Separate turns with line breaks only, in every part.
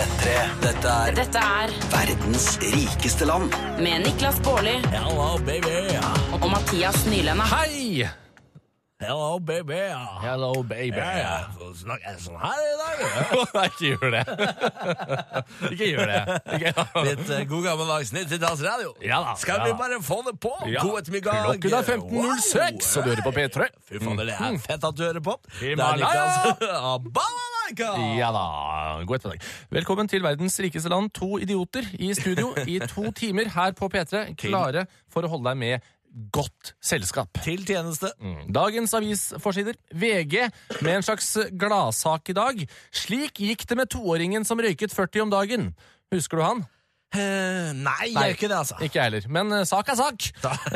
P3. Dette er verdens rikeste land.
Med Niklas Baarli
Hello, baby.
og Mathias Nylende.
Hei!
Hello, baby.
Hello, baby.
Ja. Snakker jeg sånn her i dag?
Nei, ikke gjør det. Ikke gjør det.
Litt god gammeldags 90-talls radio.
Ja da,
Skal
ja
vi
da.
bare få det på?
Ja.
God ettermiddag.
Klokken er 15.06, og du hører på P3.
Fy faen, det er fett at du hører på.
Himalaya.
Balalaika.
Ja da, god ettermiddag. Velkommen til verdens rikeste land. 2 idioter i studio i 2 timer her på P3, klare for å holde deg med godt selskap.
Til tjeneste.
Dagens avisforsider. VG med en slags gladsak i dag. Slik gikk det med 2-åringen som røyket 40 om dagen. Husker du han?
Nei, jeg gjør ikke det, altså.
Ikke jeg heller, men sak er sak.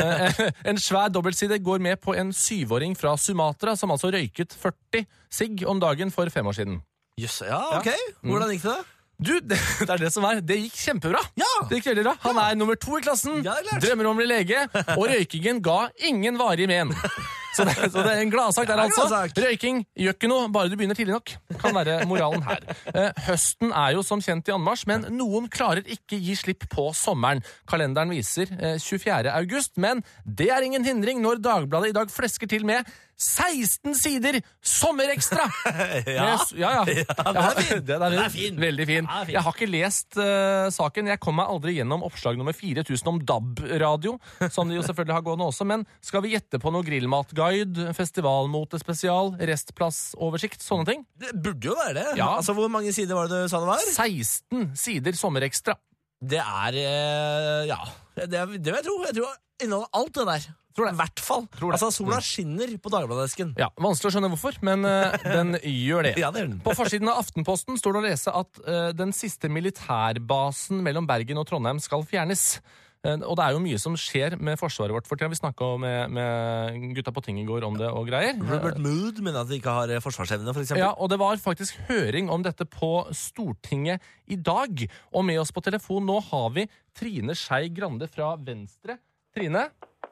En svær dobbeltside går med på en 7-åring fra Sumatra som altså røyket 40 sigg om dagen for 5 år siden.
Just, ja, ok. Hvordan gikk det da?
Du, det er det som er. Det gikk kjempebra.
Ja.
Det gikk veldig bra. Han er nummer 2 i klassen,
Ja, det er klart.
drømmer om å bli lege, og røykingen ga ingen varig men. Så det er en gladsak der,
Det er en
altså.
gladsak.
Røyking gjør ikke noe, bare du begynner tidlig nok. Kan være moralen her. Høsten er jo som kjent i anmarsj, men noen klarer ikke gi slipp på sommeren. Kalenderen viser 24. august, men det er ingen hindring når Dagbladet i dag flesker til med 16 sider sommerekstra!
Ja.
Ja.
Den er fin.
Den er
Den er fin.
Veldig fin.
Ja, fin.
Jeg har ikke lest saken. Jeg kom meg aldri gjennom oppslag nummer 4000 om DAB-radio, som de jo selvfølgelig har gående også, men skal vi gjette på noe grillmatguide, festivalmotespesial, restplassoversikt, sånne ting?
Det burde jo være det.
Ja.
Altså, hvor mange sider var det du sa det var?
16 sider sommerekstra.
Det er, ja, det vil jeg tro. Jeg tror det inneholder alt det der.
Tror det.
I hvert fall.
Tror det.
Altså, sola skinner på Dagbladesken.
Ja, vanskelig å skjønne hvorfor, men den gjør det.
Ja, det gjør den.
På forsiden av Aftenposten står det å lese at den siste militærbasen mellom Bergen og Trondheim skal fjernes. Og det er jo mye som skjer med forsvaret vårt for tiden. Vi snakket med gutta på ting i går om det og greier.
Robert Mood mener at de ikke har forsvarsevne, for eksempel.
Ja, og det var faktisk høring om dette på Stortinget i dag. Og med oss på telefon nå har vi Trine Skei Grande fra Venstre. Trine?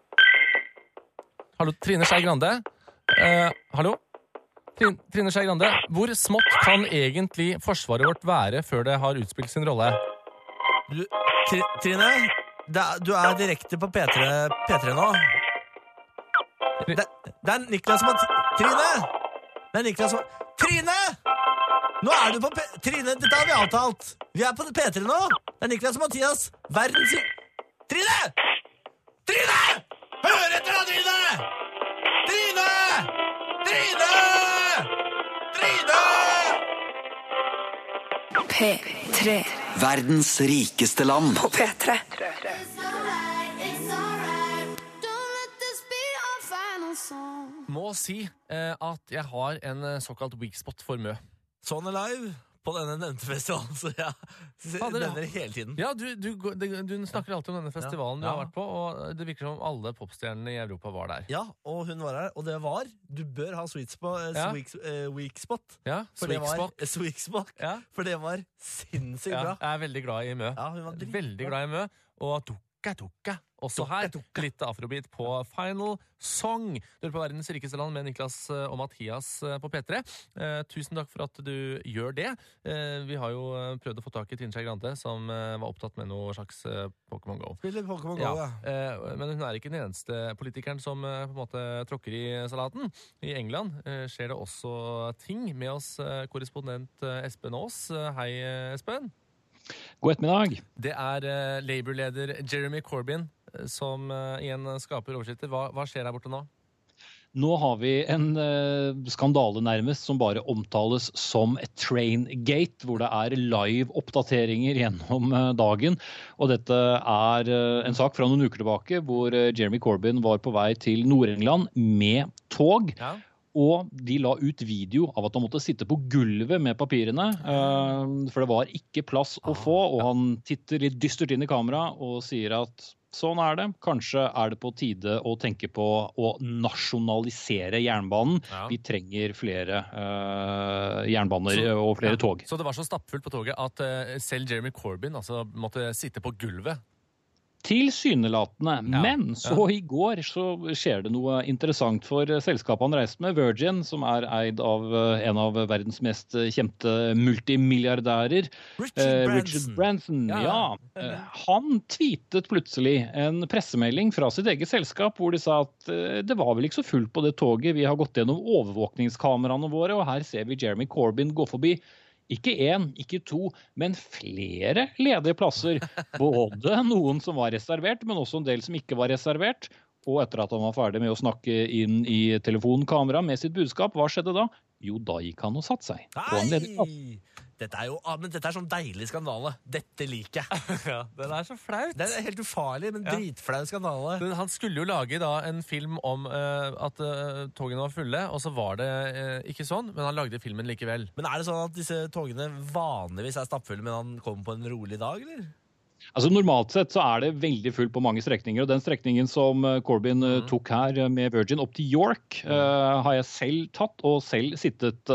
Hallo, Trine Skei Grande. Hallo? Trine Skei Grande, hvor smått kan egentlig forsvaret vårt være før det har utspilt sin rolle?
Trine, du er direkte på P3 nå. Det er Niklas Trine! Det er Niklas Trine! Nå er du på Trine, dette har vi avtalt. Vi er på P3 nå. Det er Niklas og Mathias. Verdens... Trine! Trine! Hør etter da, Trine! Trine! Trine! Trine!
P3
Verdens rikeste land.
på P3.
Må si at jeg har en såkalt weak spot for Mø.
Sånn er live på denne nevnte festivalen, så jeg nevner det hele tiden.
Ja, du snakker alltid om denne festivalen du
Ja.
har vært på, og det virker som alle popstjernene i Europa var der.
Ja, og hun var her, og det var du bør ha
Ja.
weak spot.
Ja,
For det var
Sweet Spot.
Ja, for det var sinnssykt
Ja,
bra.
jeg er veldig glad i Mø.
Ja, hun var dritbra.
Veldig glad i Mø. Og Dukka. Også her. Litt afrobeat på Final Song. Du er på Verdens rikeste land med Niklas og Mathias på P3. Tusen takk for at du gjør det. Vi har jo prøvd å få tak i Trine Skei Grande, som var opptatt med noe slags Pokémon Go.
Spiller Pokémon Go,
Ja,
ja.
men hun er ikke den eneste politikeren som på en måte tråkker i salaten. I England skjer det også ting. Med oss korrespondent Espen Aas. Hei, Espen.
God ettermiddag.
Det er Labour-leder Jeremy Corbyn som igjen skaper overskrifter. Hva skjer her borte nå?
Nå har vi en skandale nærmest som bare omtales som Traingate, hvor det er live oppdateringer gjennom dagen. Og dette er en sak fra noen uker tilbake hvor Jeremy Corbyn var på vei til Nord-England med tog.
Ja.
Og de la ut video av at han måtte sitte på gulvet med papirene, for det var ikke plass å få, og han titter litt dystert inn i kamera og sier at sånn er det. Kanskje er det på tide å tenke på å nasjonalisere jernbanen.
Ja.
Vi trenger flere jernbaner og flere tog.
Så det var så stappfullt på toget at selv Jeremy Corbyn altså, måtte sitte på gulvet?
Tilsynelatende.
Ja.
Men så i går så skjer det noe interessant for selskapet han reiste med, Virgin, som eid av en av verdens mest kjente multimilliardærer, Richard Branson. Ja. Han tweetet plutselig en pressemelding fra sitt eget selskap hvor de sa at det var vel ikke så fullt på det toget, vi har gått gjennom overvåkningskameraene våre, og her ser vi Jeremy Corbyn gå forbi. Ikke én, ikke to, men flere ledige plasser. Både noen som var reservert, men også en del som ikke var reservert. Og etter at han var ferdig med å snakke inn i telefonkamera med sitt budskap, hva skjedde da? Jo, da gikk han og satt seg på en ledig plass.
Men dette er sånn deilig skandale. Dette liker jeg.
Ja, den er så flaut.
Det er helt ufarlig, men dritflau skandale.
Han skulle jo lage da en film om at togene var fulle, og så var det ikke sånn, men han lagde filmen likevel.
Men er det sånn at disse togene vanligvis er stappfulle, men han kommer på en rolig dag, eller?
Altså Normalt sett så er det veldig fullt på mange strekninger, og den strekningen som Corbyn tok her med Virgin opp til York, har jeg selv tatt og selv sittet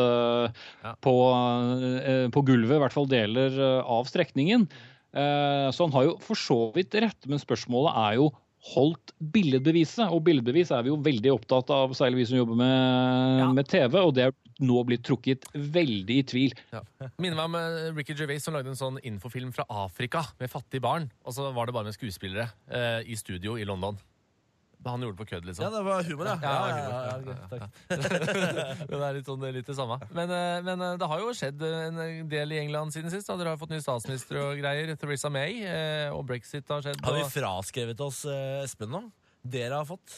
på gulvet, i hvert fall deler av strekningen. Så han har jo for så vidt rett, men spørsmålet er jo holdt billedbeviset, og billedbevis er vi jo veldig opptatt av, særlig vi som jobber med TV, og det er nå blitt trukket veldig i tvil.
Ja. Minner meg om Ricky Gervais som lagde en sånn infofilm fra Afrika med fattige barn, og så var det bare med skuespillere i studio i London. Han gjorde det på kødd, liksom.
Ja, det var humor, ja.
Ja, takk. Det er litt det samme. Men det har jo skjedd en del i England siden sist. Da. Dere har fått ny statsminister og greier. Theresa May, og Brexit har skjedd.
Har vi fraskrevet oss Espen nå? Dere har fått?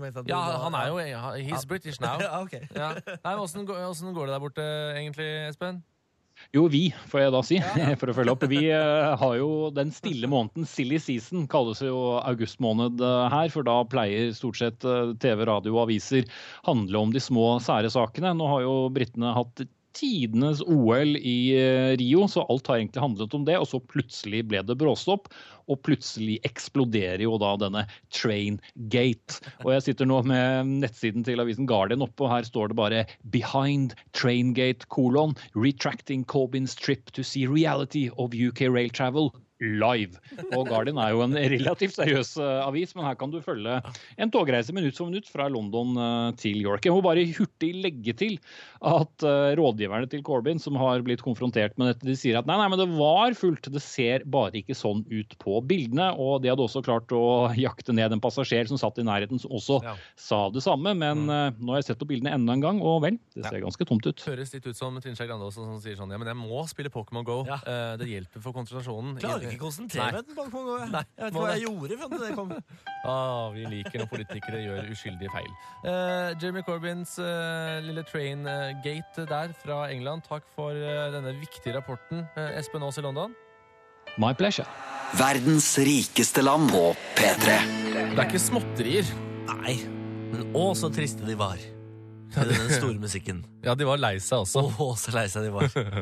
Han er jo he's British now.
Ja, ok.
Ja. Nei, hvordan går det der borte egentlig, Espen?
Jo, vi, får jeg da si, for å følge opp. Vi har jo den stille måneden, silly season, kalles jo august måned her, for da pleier stort sett TV, radio og aviser handle om de små sære sakene. Nå har jo britene hatt tidenes OL i Rio, så alt har egentlig handlet om det, og så plutselig ble det bråstopp, og plutselig eksploderer jo da denne Train Gate. Og jeg sitter nå med nettsiden til avisen Guardian oppe, og her står det bare Behind Train Gate, retracting Corbyn's trip to see reality of UK rail travel live. Og Guardian er jo en relativt seriøs avis, men her kan du følge en togreise minutt for minutt fra London til York. Jeg må bare hurtig legge til at rådgiverne til Corbyn, som har blitt konfrontert med dette, de sier at nei, men det var fullt, det ser bare ikke sånn ut på bildene, og de hadde også klart å jakte ned en passasjer som satt i nærheten, som også sa det samme, men nå har jeg sett på bildene enda en gang, og vel, det ser ganske tomt ut.
Høres litt ut som Trine Skei Grande også, som sier sånn, ja, men jeg må spille Pokémon Go. Det hjelper for konsentrasjonen.
Klarer ikke konsentrere meg på Pokémon Go. Jeg vet ikke hva jeg gjorde for det kom.
Vi liker når politikere gjør uskyldige feil. Jeremy Corbyns lille train gate der fra England. Takk for denne viktige rapporten. Espen Aas i London.
My pleasure.
Verdens rikeste land på P3.
Det er ikke småtterier.
Nei, men så triste de var. Til den store musikken.
Ja, de var lei seg også.
Så lei seg de var.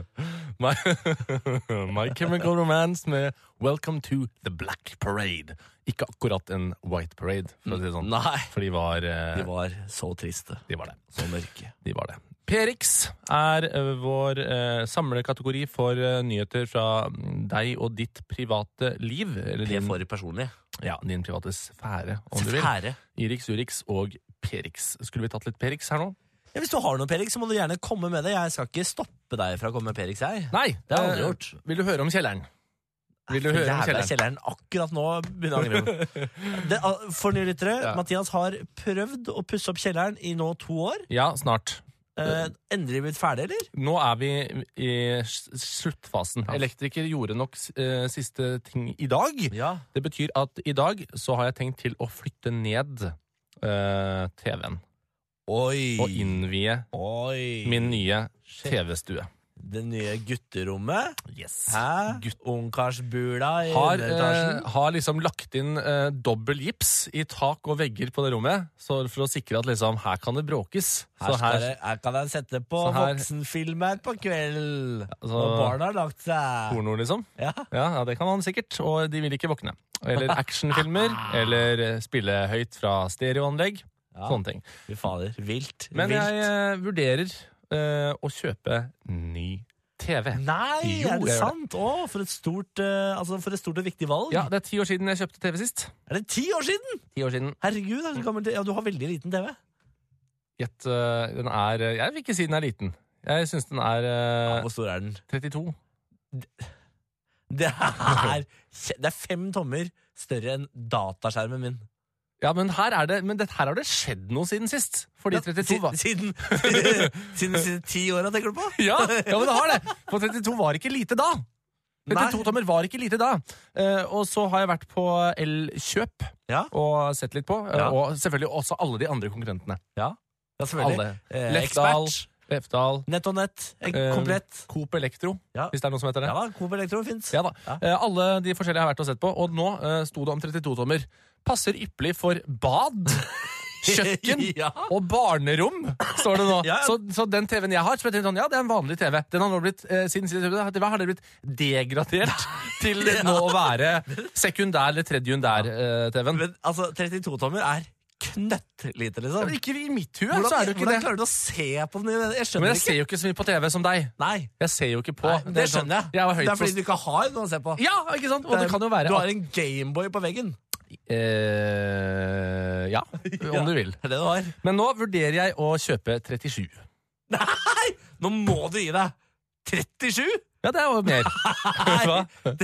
My Chemical Romance med Welcome to the Black Parade. Ikke akkurat en White Parade, for å si det sånn.
Nei.
For de var
så triste.
De var det.
Så mørke.
De var det. P-Rix er vår samlekategori for nyheter fra deg og ditt private liv. Eller
P for personlig.
Ja, din private sfære, om du vil.
Sfære.
Irix, Urix og P-Rix. Skulle vi tatt litt P-Rix her nå?
Ja, hvis du har noe P-Rix, så må du gjerne komme med det. Jeg skal ikke stoppe deg fra å komme med P-Rix, jeg.
Nei,
det har jeg aldri gjort.
Vil du høre om kjelleren? Vil du høre om
kjelleren akkurat nå begynner å angre. For nye lyttere, Mathias har prøvd å pusse opp kjelleren i nå 2 år.
Ja, snart.
Endelig blitt ferdig, eller?
Nå er vi i sluttfasen. Elektriker gjorde nok siste ting i dag.
Ja.
Det betyr at i dag så har jeg tenkt til å flytte ned TV-en.
Oi.
Og innvie min nye TV-stue.
Det nye gutterommet?
Yes.
Hæ? Ungkarsbula i underetasjen?
Har liksom lagt inn dobbel gips i tak og vegger på det rommet, så for å sikre at liksom, her kan det bråkes.
Her kan jeg sette på voksenfilm her på kveld. Og barna har lagt seg.
Porno, liksom?
Ja,
det kan han sikkert, og de vil ikke våkne. Eller actionfilmer, eller spille høyt fra stereoanlegg. Sånne ting.
Fy fader, vilt.
Men jeg vurderer å kjøpe ny TV.
Nei,
Jo,
er det
jeg gjør
sant? Å, for et stort og viktig valg.
Ja, det er 10 år siden jeg kjøpte TV sist.
Er det 10 år siden?
10 år siden.
Herregud, det er så gammelt. Ja, du har veldig liten TV.
Gjett, den er... Jeg vil ikke si den er liten. Jeg synes den er
Hvor stor er den?
32.
Det er 5 tommer større enn dataskjermen min.
Ja, men her har det skjedd noe siden sist. Fordi 32 var...
Siden de 10 årene, tenker du på?
Ja, men det har det. For 32 var ikke lite da. 32 tommer var ikke lite da. Og så har jeg vært på Elkjøp og sett litt på. Og selvfølgelig også alle de andre konkurrentene.
Ja, selvfølgelig.
Lefdal,
Nett og nett. Komplett.
Coop Elektro, hvis det er noe som heter det.
Ja da, Coop Elektro finnes.
Ja da. Alle de forskjellige jeg har vært og sett på. Og nå sto det om 32 tommer. Passer ypperlig for bad, kjøkken og barnerom, står det nå. Så den TV-en jeg har, så jeg sånn, det er en vanlig TV. Den har nå blitt, siden har det blitt degradert til nå å være sekundær eller tredjundær TV-en.
Men altså, 32 tommer er knøttlite, liksom.
Men ikke i mitt hue, så er det jo ikke det.
Hvordan klarer du å se på den? Jeg skjønner
Men jeg ser jo ikke så mye på TV som deg.
Nei.
Jeg ser jo ikke på.
Nei, det skjønner jeg. Det er fordi du ikke har noe å se på.
Ja, ikke sant? Og det kan jo være
du har en Gameboy på veggen.
Ja, om du vil.
Det er det du har.
Men nå vurderer jeg å kjøpe 37.
Nei! Nå må du gi deg. 37?
Ja, det er jo mer. Hva?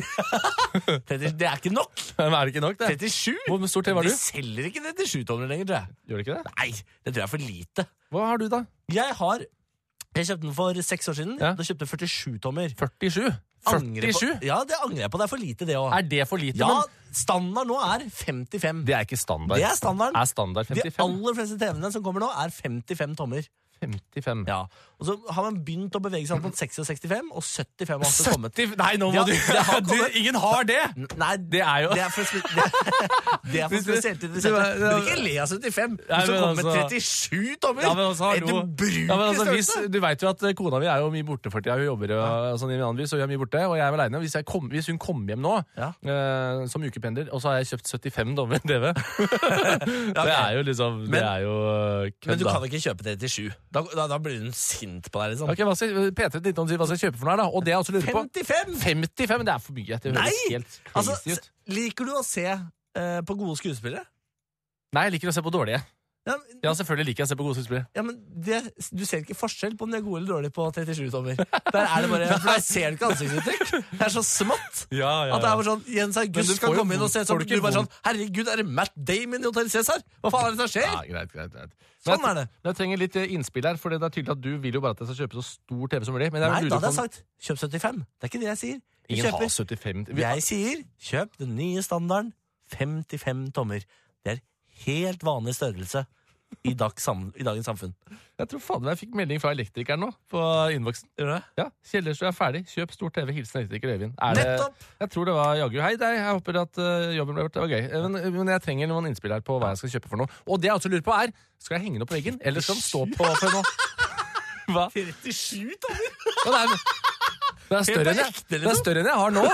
Det er ikke nok.
Men er det ikke nok, det?
37?
Hvor stor TV har du?
De selger ikke 37-tommer lenger, tror jeg.
Gjør de ikke det?
Nei, det tror jeg er for lite.
Hva har du da?
Jeg kjøpte den for 6 år siden. Da kjøpte jeg 47-tommer.
47? 47?
Ja, det angrer jeg på. Det er for lite, det også.
Er det for lite?
Ja, standard nå er 55.
Det er ikke standard.
Det er standarden.
Er standard 55?
De aller fleste TV-ene som kommer nå, er 55 tommer.
55.
Ja, og så har man begynt å bevege seg mot 60 og 65, og 75 har også kommet.
Nei, nå må ingen har det!
Nei,
det er jo...
Det er for spesielt interesserte. Du vil ikke le av 75, hvis du kommer med 37 tommer.
Ja, men også har
størrelse.
Du vet jo at kona mi er jo mye borte for tiden. Hun jobber sånn i en annen by, så hun er mye borte, og jeg er alene. Hvis hun kommer hjem nå, som ukependler, og så har jeg kjøpt 75 tommer TV. Det er jo liksom... Det er jo kødd,
men du kan ikke kjøpe 37. Da blir hun sint på deg, liksom.
Ok, P3 19 sier hva skal jeg kjøpe for noe her, da? Og det jeg også lurer på 55, det er for mye. Det høres helt crazy ut.
Liker du å se på gode skuespillere?
Nei, jeg liker å se på dårlige. Ja, selvfølgelig liker jeg å se på gode skuespillere.
Ja, men du ser ikke forskjell på om de er gode eller dårlige på 37 tommer. Der er det bare, for der ser du ikke ansiktsuttrykk. Det er så smått. At det er bare sånn, Jens August skal komme inn og se sånn, du bare sånn, herregud, er det Matt Damon i Hotel Cæsar? Hva faen er det som skjer?
Ja, greit.
Sånn er det.
Jeg trenger litt innspill her, for det er tydelig at du vil jo bare at jeg skal kjøpe så stor TV som mulig. Men
nei, da hadde jeg sagt, kjøp 75. Det er ikke det jeg sier.
Ingen har 75.
Jeg sier, kjøp den nye standarden, 55 tommer. Det er helt vanlig størrelse i dagens samfunn.
Jeg tror faen jeg fikk melding fra elektrikeren nå på innboksen.
Gjør du det?
Ja, Kjellersjø er ferdig. Kjøp stor TV, hilsen elektriker Øyvind.
Nettopp!
Jeg tror det var jaggu. Hei deg, jeg håper at jobben ble gjort. Det var gøy. Men jeg trenger noen innspill her på hva jeg skal kjøpe for noe. Og det jeg også lurer på er, skal jeg henge den opp på veggen, eller skal den stå på for noe? Hva?
37 tommer!
Ja, det er større enn jeg har nå.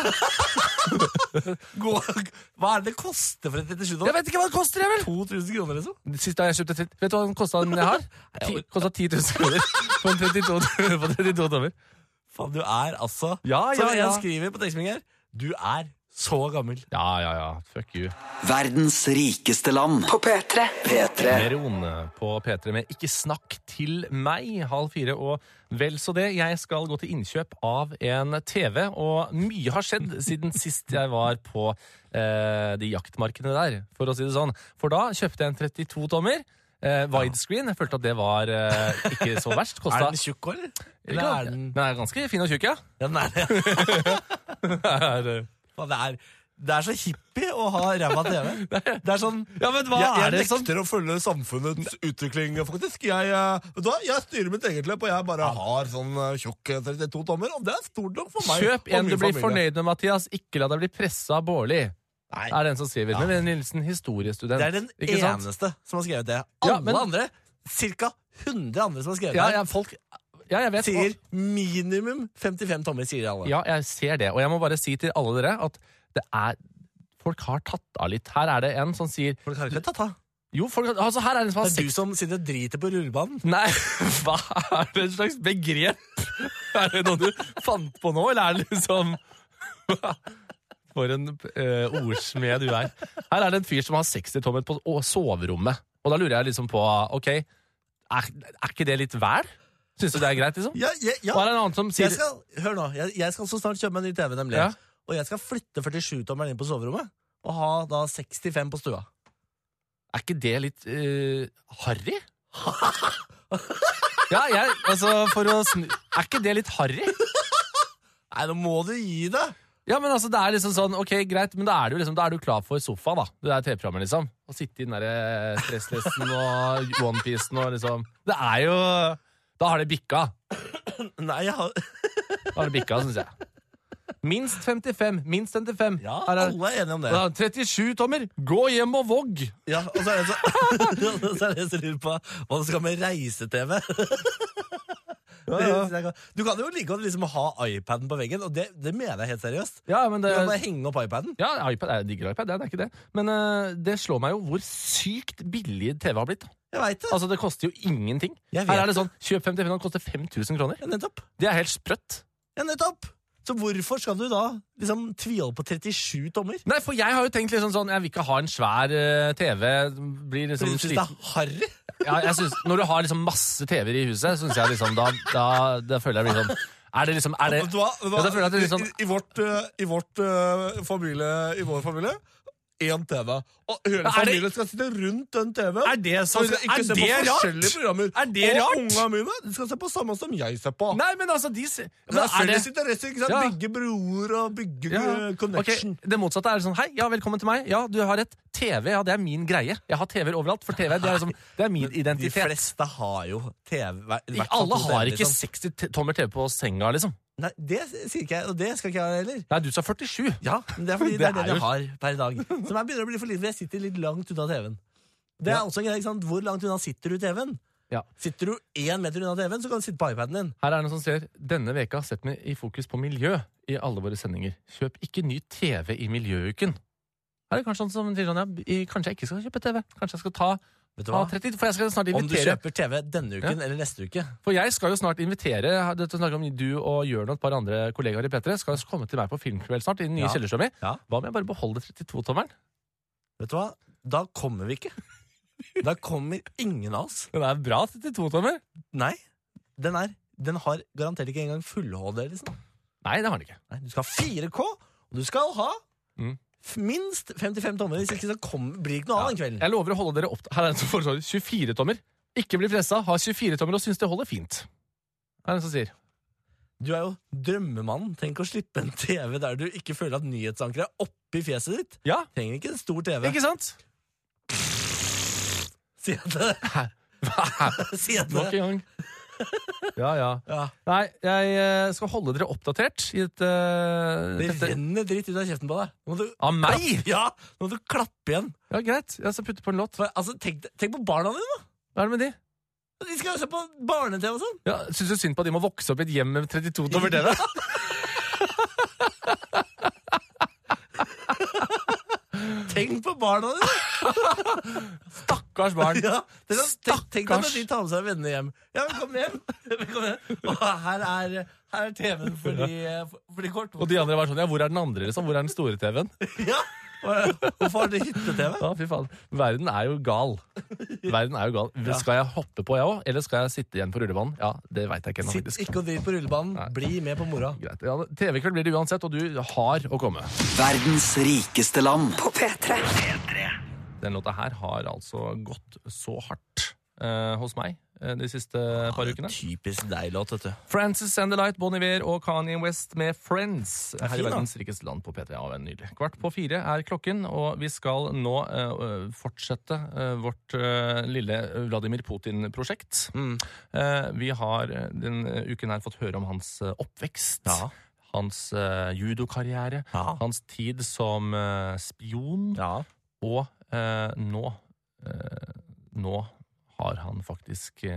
Hva er det koster for et 37 tommer?
Jeg vet ikke hva det koster, jeg vel.
2000 kroner, liksom.
Sist da jeg kjøpte 30. Vet du hva den kostet den jeg har? Kostet 10 000 kroner på en 32 tommer.
Faen, du er altså...
Ja.
Som jeg skriver på tekstmelding her, du er så gammel.
Ja. Fuck you.
Verdens rikeste land. På P3.
Meron på P3 med Ikke snakk til meg, 3:30 og vel så det. Jeg skal gå til innkjøp av en TV, og mye har skjedd siden sist jeg var på de jaktmarkene der, for å si det sånn. For da kjøpte jeg en 32 tommer. Widescreen. Jeg følte at det var ikke så verst.
Er den tjukk, eller?
Den er ganske fin og tjukk, ja.
Den er det. Det er så hippie å ha ræva TV. Det er sånn,
ja, men hva
jeg
er det sånn?
nekter å følge samfunnets utvikling, faktisk. Jeg styrer mitt eget løp, og jeg bare har sånn tjukk 32 tommer, og det er stort nok for meg.
Kjøp en du blir fornøyd med, Mathias. Ikke la deg bli presset av Bårli.
Nei.
Er den som skriver. Men en Nilsen, historiestudent.
Det er den eneste som har skrevet det. Alle andre, cirka 100 andre som har skrevet det.
Jeg vet.
Sier minimum 55 tommer, sier alle.
Ja, jeg ser det. Og jeg må bare si til alle dere at folk har tatt av litt. Her er det en som sier
folk har ikke tatt av.
Jo, altså her er det en som har
Det er du som sitter og driter på rullebanen.
Nei, hva er det en slags begrep? Er det noe du fant på nå, eller er det liksom... For en ordsmed du er. Her er det en fyr som har 60 tommer på soverommet. Og da lurer jeg liksom på, ok, er ikke det litt vær? Synes du det er greit, liksom?
Ja.
Og er det en annen som sier...
Hør nå, jeg skal så snart kjøpe meg en ny TV, nemlig.
Ja.
Og jeg skal flytte 47-tommeren inn på soverommet, og ha da 65 på stua.
Er ikke det litt harry? Ja, altså for å er ikke det litt harry?
Nei, nå må du gi det.
Ja, men altså det er liksom sånn, ok, greit, men da er du liksom, da er du klar for sofaen da. Det er TV-programmet liksom. Å sitte i den der stresslessen og OnePiecen og liksom. Det er jo, da har det bikka.
Nei, jeg har...
Da har det bikka, synes jeg. Minst 55.
Ja, alle er enige om det.
37 tommer. Gå hjem og vogg.
Ja, og så er det så lurer på hva du skal med reise-TV. Ja. Du kan jo like godt liksom ha iPaden på veggen, og det mener jeg helt seriøst.
Ja, men det...
Du kan bare henge opp iPaden.
Ja, iPad, jeg digger iPad, det er ikke det. Men det slår meg jo hvor sykt billig TV har blitt.
Jeg vet det.
Altså, det koster jo ingenting.
Jeg vet
Her er det sånn, kjøp 55, det koster 5.000 kroner.
Ja, nettopp.
Det er helt sprøtt.
Ja, nettopp. Så hvorfor skal du da liksom tviholde på 37 tommer?
Nei, for jeg har jo tenkt liksom sånn, jeg vil ikke ha en svær TV. Blir liksom
Fordi du synes det er harry?
Ja, jeg synes, når du har liksom masse TV-er i huset, synes jeg liksom, da føler jeg liksom, er det liksom, er det...
Ja,
da føler jeg at det liksom...
I vår familie, en TV. Og hele familien skal sitte rundt den TV.
Er det så...
Ikke se på forskjellige programmer.
Er det rart?
Og ungene mine, de skal se på samme som jeg ser på.
Nei, men altså,
Det er felles interesse, ikke sant?
Ja.
Bygge broer og bygge connection.
Okay. Det motsatte er sånn, hei, ja, velkommen til meg. Ja, du har et TV, ja, det er min greie. Jeg har TV-er overalt, for TV, det er, liksom, det er min identitet.
De fleste har jo TV.
Alle har ikke
liksom.
60 tommer TV på senga, liksom.
Nei, det sier ikke jeg, og det skal ikke jeg heller.
Nei, du sa 47.
Ja, men det er fordi det er det
jo...
jeg har per dag. Som jeg begynner å bli for lite, for jeg sitter litt langt unna TV-en. Det er også en greie, ikke sant? Hvor langt unna sitter du TV-en?
Ja.
Sitter du 1 meter unna TV-en, så kan du sitte på iPaden din.
Her er det noen som sier, denne veka setter vi i fokus på miljø i alle våre sendinger. Kjøp ikke ny TV i miljøuken. Er det kanskje sånn som sier sånn, ja, kanskje jeg ikke skal kjøpe TV. Kanskje jeg skal ta 30, for jeg skal snart invitere.
Om du kjøper TV denne uken eller neste uke.
For jeg skal jo snart invitere, dette snakker om du og Jørn og et par andre kollegaer i P3, skal komme til meg på filmkveld snart i den nye kjellershow mi. Ja. Hva om jeg bare beholder 32-tommeren?
Vet du hva? Da kommer vi ikke. Da kommer ingen av oss.
Den er bra 32-tommer.
Nei, den har garantert ikke engang full HD, liksom.
Nei, det har den ikke.
Nei, du skal ha 4K, og du skal ha minst 55 tommer, hvis ikke så blir det ikke noe av den kvelden.
Jeg lover å holde dere opp. Her er en som foreslår 24 tommer. Ikke bli pressa, ha 24 tommer og synes det holder fint. Her er en som sier.
Du er jo drømmemannen. Tenk å slippe en TV der du ikke føler at nyhetsankeret er oppi fjeset ditt.
Ja.
Trenger ikke en stor TV.
Ikke sant?
Si at det. Si at det.
Nok en gang. Ja. Nei, jeg skal holde dere oppdatert i et...
Det renner dritt ut av kjeften på deg.
Av meg?
Ja, nå må du klappe igjen.
Ja, greit. Jeg skal putte på en låt.
Altså, tenk på barna dine da.
Hva er det med de?
De skal jo se på barne-TV og sånn.
Ja, synes du synd på at de må vokse opp i et hjem med 32 tommer TV?
Tenk på barna dine.
Stakkars barn.
Ja, tenk deg når de tar med seg vennene hjem. Ja, velkommen hjem. Velkommen hjem. Og her er TV-en for de kortvoksne.
Og de andre var sånn, ja, hvor er den andre liksom? Hvor er den store TV-en?
Ja, hvorfor har de hytte-TV?
Ja, fy faen. Verden er jo gal. Verden er jo gal.
Ja.
Skal jeg hoppe på, jeg også? Eller skal jeg sitte igjen på rullebanen? Ja, det vet jeg ikke ennå,
Sitt
faktisk.
ikke og drit på rullebanen.
Nei.
Bli med på mora.
Greit. Ja, TV-kveld blir det uansett, og du har å komme.
Verdens rikeste land.
På P3.
Den låta her har altså gått så hardt hos meg de siste par ukene.
Typisk deg låt, vet du.
Francis and the Light, Bon Iver og Kanye West med Friends. Her
fin,
i
da.
verdens rikeste land på P3. Ja, nydelig. 3:15 er klokken, og vi skal nå fortsette vårt lille Vladimir Putin-prosjekt. Vi har den uken her fått høre om hans oppvekst.
Ja.
Hans judokarriere, hans tid som spion, og nå har han faktisk blitt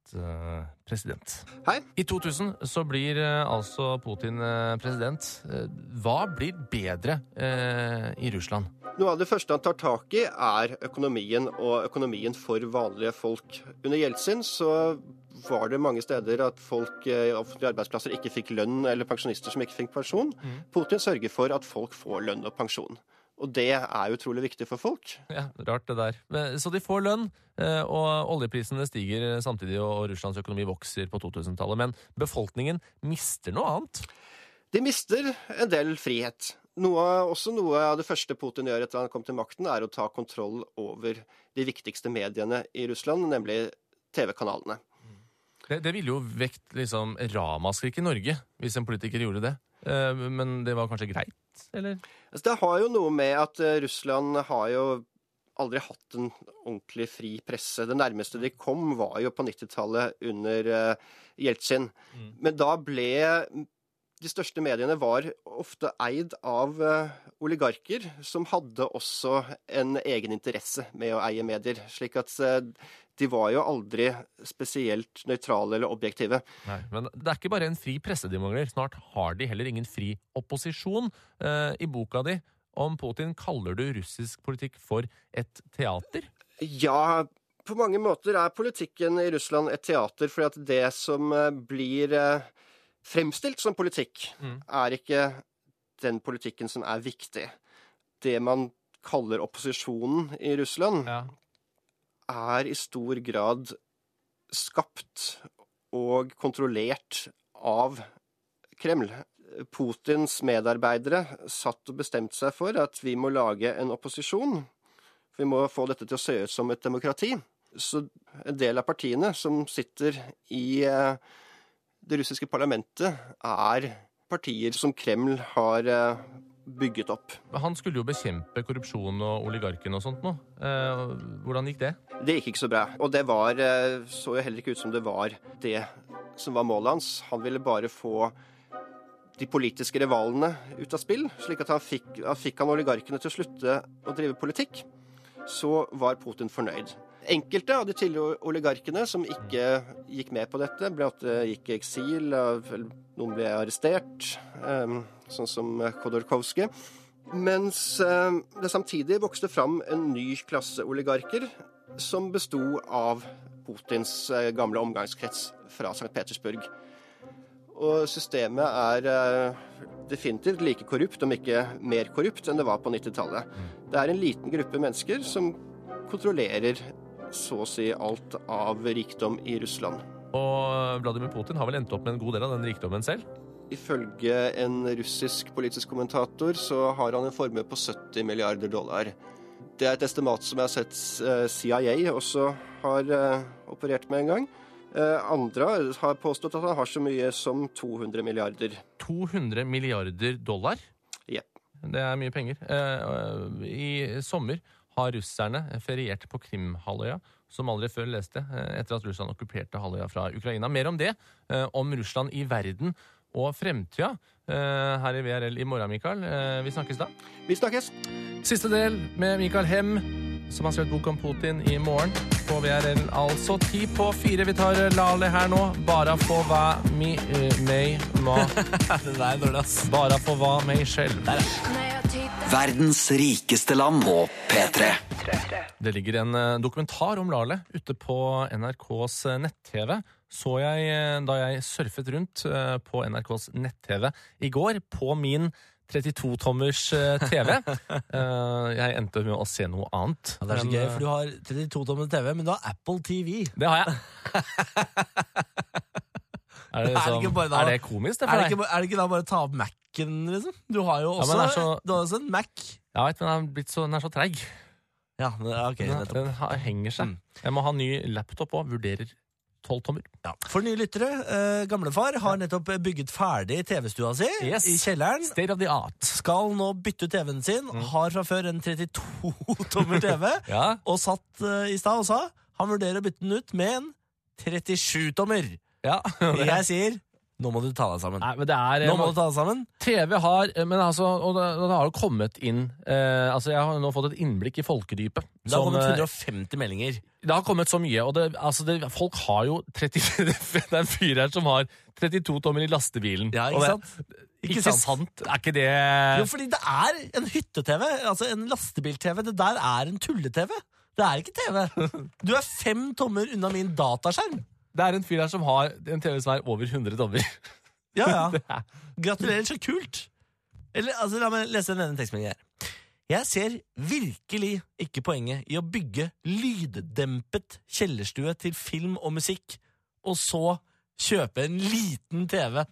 blitt president.
Hei.
I 2000 så blir altså Putin president. Hva blir bedre i Russland?
Noe av det første han tar tak i økonomien, og økonomien for vanlige folk. Under Jeltsin så var det mange steder at folk i offentlige arbeidsplasser ikke fikk lønn, eller pensjonister som ikke fikk pensjon. Putin sørger for at folk får lønn og pensjon. Og det utrolig viktig for folk.
Ja, rart det der. Så de får lønn, og oljeprisene stiger samtidig, og Russlands økonomi vokser på 2000-tallet. Men befolkningen mister noe annet.
De mister en del frihet. Noe av det første Putin gjør etter han kom til makten, å ta kontroll over de viktigste mediene i Russland, nemlig TV-kanalene.
Det ville jo vekt ramaskrik i Norge, hvis en politiker gjorde det. Men det var kanskje greit, eller?
Altså, det har jo noe med at Russland har jo aldri hatt en ordentlig fri presse. Det nærmeste de kom var jo på 90-tallet under Jeltsin. Men da ble de største mediene var ofte eid av oligarker som hadde også en egen interesse med å eie medier, slik at de var jo aldri spesielt nøytrale eller objektive.
Nei, men det ikke bare en fri presse de mangler, snart har de heller ingen fri opposisjon. I boka di om Putin kaller du russisk politikk for et teater?
Ja, på mange måter politikken i Russland et teater, for at det som blir fremstilt som politikk, ikke den politikken som viktig. Det man kaller opposisjonen i Russland, i stor grad skapt og kontrollert av Kreml. Putins medarbeidere satt og bestemte seg for at vi må lage en opposisjon. Vi må få dette til å se ut som et demokrati. Så en del av partiene som sitter i det russiske parlamentet partier som Kreml har bygget opp.
Han skulle jo bekjempe korrupsjon og oligarken og sånt nå. Hvordan gikk det?
Det gikk ikke så bra. Og det så jo heller ikke ut som det var det som var målet hans. Han ville bare få de politiske rivalene ut av spill, slik at han fikk oligarkene til å slutte å drive politikk. Så var Putin fornøyd. Enkelte av de tidligere oligarkene som ikke gikk med på dette, gikk i eksil, noen ble arrestert, sånn som Khodorkovsky. Mens det samtidig vokste fram en ny klasse oligarker som bestod av Putins gamle omgangskrets fra St. Petersburg. Og systemet definitivt like korrupt, om ikke mer korrupt enn det var på 90-tallet. Det en liten gruppe mennesker som kontrollerer så å si alt av rikdom i Russland.
Og Vladimir Putin har vel endt opp med en god del av den rikdommen selv?
Ifølge en russisk politisk kommentator så har han en formue på $70 milliarder. Det et estimat som jeg har sett CIA også har operert med en gang. Andre har påstått at han har så mye som $200 milliarder.
$200 milliarder?
Jepp.
Det mye penger. I sommer har russerne feriert på Krimhalvøya, som aldri før leste, etter at Russland okkuperte halvøya fra Ukraina. Mer om det, om Russland i verden og fremtida, her i VRL i morgen, Mikael. Vi snakkes da.
Vi snakkes.
Siste del med Mikael Hem, som har skrevet bok om Putin i morgen på VRL. Altså 3:10. Vi tar Lale her nå. Bare få hva meg ma.
Det dårlig, ass.
Bare få hva meg selv.
Verdens rikeste land på P3.
Det ligger en dokumentar om Lale ute på NRKs nett-TV. Så jeg da jeg surfet rundt på NRKs nett-TV i går på min 32-tommers TV. Jeg endte med å se noe annet.
Ja, det så gøy, for du har 32-tommers TV, men du har Apple TV.
Det har jeg. Er det komisk det for deg?
Er det ikke da bare å ta opp Mac-en, liksom? Du har jo også, du har også en Mac.
Ja, vet, men den er så treig.
Ja, ok.
Den henger seg. Jeg må ha ny laptop og vurderer 12 tommer.
Ja. For nye lyttere, gamlefar har nettopp bygget ferdig TV-stua si i kjelleren.
State of the art.
Skal nå bytte TV-en sin, har fra før en 32-tommer TV, og satt i stad og sa, han vurderer å bytte den ut med en 37-tommer.
Ja,
jeg sier, Nå må du ta deg sammen.
Nei, men det er...
Nå må du ta deg sammen.
TV har, men altså, og det har jo kommet inn, altså jeg har nå fått et innblikk i folkedypet.
Det har kommet 150 meldinger.
Det har kommet så mye, og folk har jo 30, det er en fyr her som har 32 tommer i lastebilen.
Ja, ikke sant?
Ikke sant? Er ikke det...
Jo, fordi det er en hytte-TV, altså en lastebil-TV. Det der er en tulle-TV. Det er ikke TV. Du er 5 tommer unna min dataskjerm.
Det er en fyr her som har en TV som er over 100 tommer.
Ja. Gratulerer, så kult. Eller, altså, la meg lese denne tekstmeldingen her. Jeg ser virkelig ikke poenget i å bygge lyddempet kjellerstue til film og musikk, og så kjøpe en liten TV.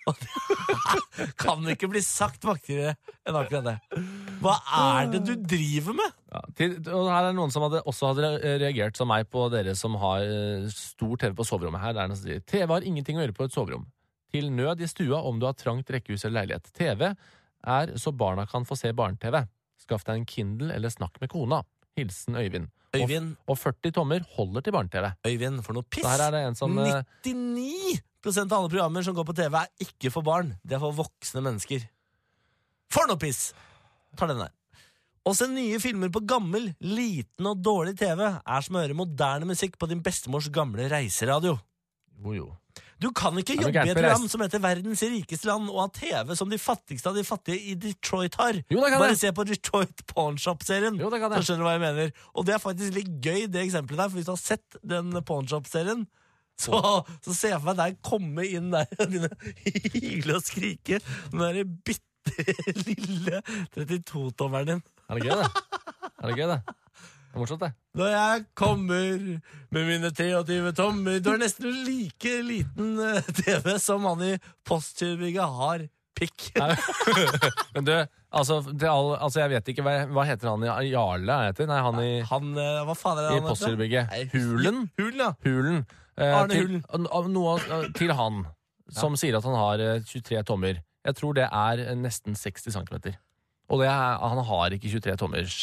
Kan det ikke bli sagt vakrere enn akkurat det. Hva er det du driver med?
Ja, og her er noen som også hadde reagert som meg på dere som har stor TV på soverommet her. Der sier, TV har ingenting å gjøre på et soverom. Til nød i stua om du har trangt rekkehus eller leilighet. TV er så barna kan få se barne-TV. Skaff deg en Kindle eller snakk med kona. Hilsen Øyvind. Og 40 tommer holder til barne-TV.
Øyvind, for noe piss.
Så her er det en som
99% av alle programmer som går på TV er ikke for barn. Det er for voksne mennesker. For noe piss! Tar den der. Å se nye filmer på gammel, liten og dårlig TV er som å høre moderne musikk på din bestemors gamle reiseradio.
Jo.
Du kan ikke jobbe i et program som heter Verdens rikeste land og ha TV som de fattigste av de fattige i Detroit har. Bare se på Detroit Pawnshop-serien.
Jo, det kan jeg.
Så skjønner du hva jeg mener. Og det er faktisk litt gøy, det eksempelet der, for hvis du har sett den Pawnshop-serien, så ser jeg for meg deg komme inn der og begynne å hyle og skrike med den der bitte lille 32-tommeren din.
Er det gøy, det? Det er morsomt, det.
Når jeg kommer med mine 23 tommer. Du er nesten like liten TV som han i Postgirobygget har pikk.
Men du, altså jeg vet ikke, hva heter han i Jarle?
Hva faen er det han
i Postgirobygget? Hulen?
Hulen. Arne Hulen.
Til han, som sier at han har 23 tommer. Jeg tror det er nesten 60 centimeter. Og han har ikke 23 tommers,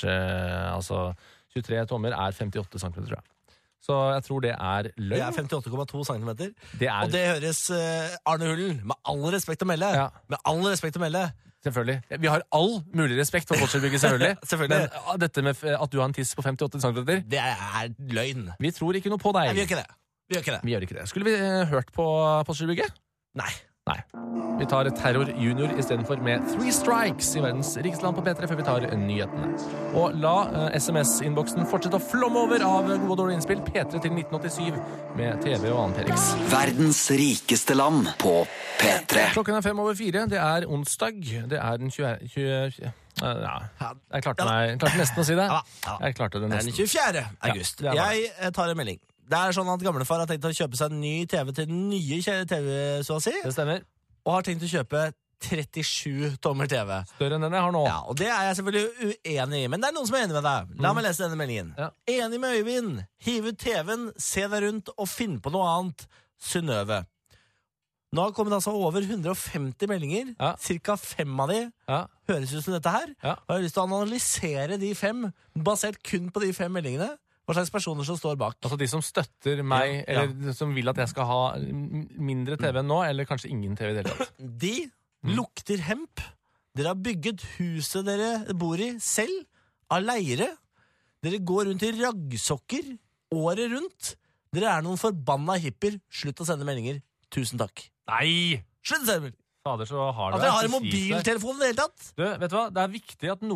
23 tommer er 58 centimeter, tror jeg. Så jeg tror det er løgn. Det
er 58,2 centimeter. Og det høres Arne Hullen, med all respekt å melde. Ja. Med all respekt å melde.
Selvfølgelig. Vi har all mulig respekt for Postgirobygget, selvfølgelig. Men dette med at du har en tiss på 58 centimeter,
det er løgn.
Vi tror ikke noe på deg.
Nei, vi gjør ikke det.
Skulle vi hørt på Postgirobygget?
Nei.
Vi tar Terror Junior i stedet for med 3 Strikes i verdens rikeste land på P3 før vi tar nyhetene. Og la SMS-innboksen fortsette å flomme over av gode og dårlige innspill. P3 til 1987 med TV og annen P-Rix.
Verdens rikeste land på P3.
Klokken er 5:04. Det er onsdag. Det er den 20... Jeg klarte nesten å si det. Jeg klarte det nesten.
Det er den 24. august. Jeg tar en melding. Det er sånn at gamlefar har tenkt å kjøpe seg en ny TV til den nye TV, så å si.
Det stemmer.
Og har tenkt å kjøpe 37 tommer TV.
Større enn den jeg har nå.
Ja, og det er jeg selvfølgelig uenig i, men det er noen som er enig med deg. La meg lese denne meldingen. Ja. Enig med Øyvind. Hiv ut TV-en, se deg rundt og finn på noe annet. Synnøve. Nå har det kommet over 150 meldinger. Cirka 5 av de høres ut som dette her. Og jeg har lyst til å analysere de 5, basert kun på de 5 meldingene. Hva slags personer som står bak?
Altså de som støtter meg, eller som vil at jeg skal ha mindre TV enn nå, eller kanskje ingen TV i det hele tatt.
De lukter hemp. Dere har bygget huset dere bor i selv, av leire. Dere går rundt i raggsokker året rundt. Dere er noen forbanna hipper. Slutt å sende meldinger. Tusen takk.
Nei!
Slutt å sende meldinger.
Fader, så har du
at dere har en mobiltelefon i det hele tatt.
Du, vet du hva? Det er viktig at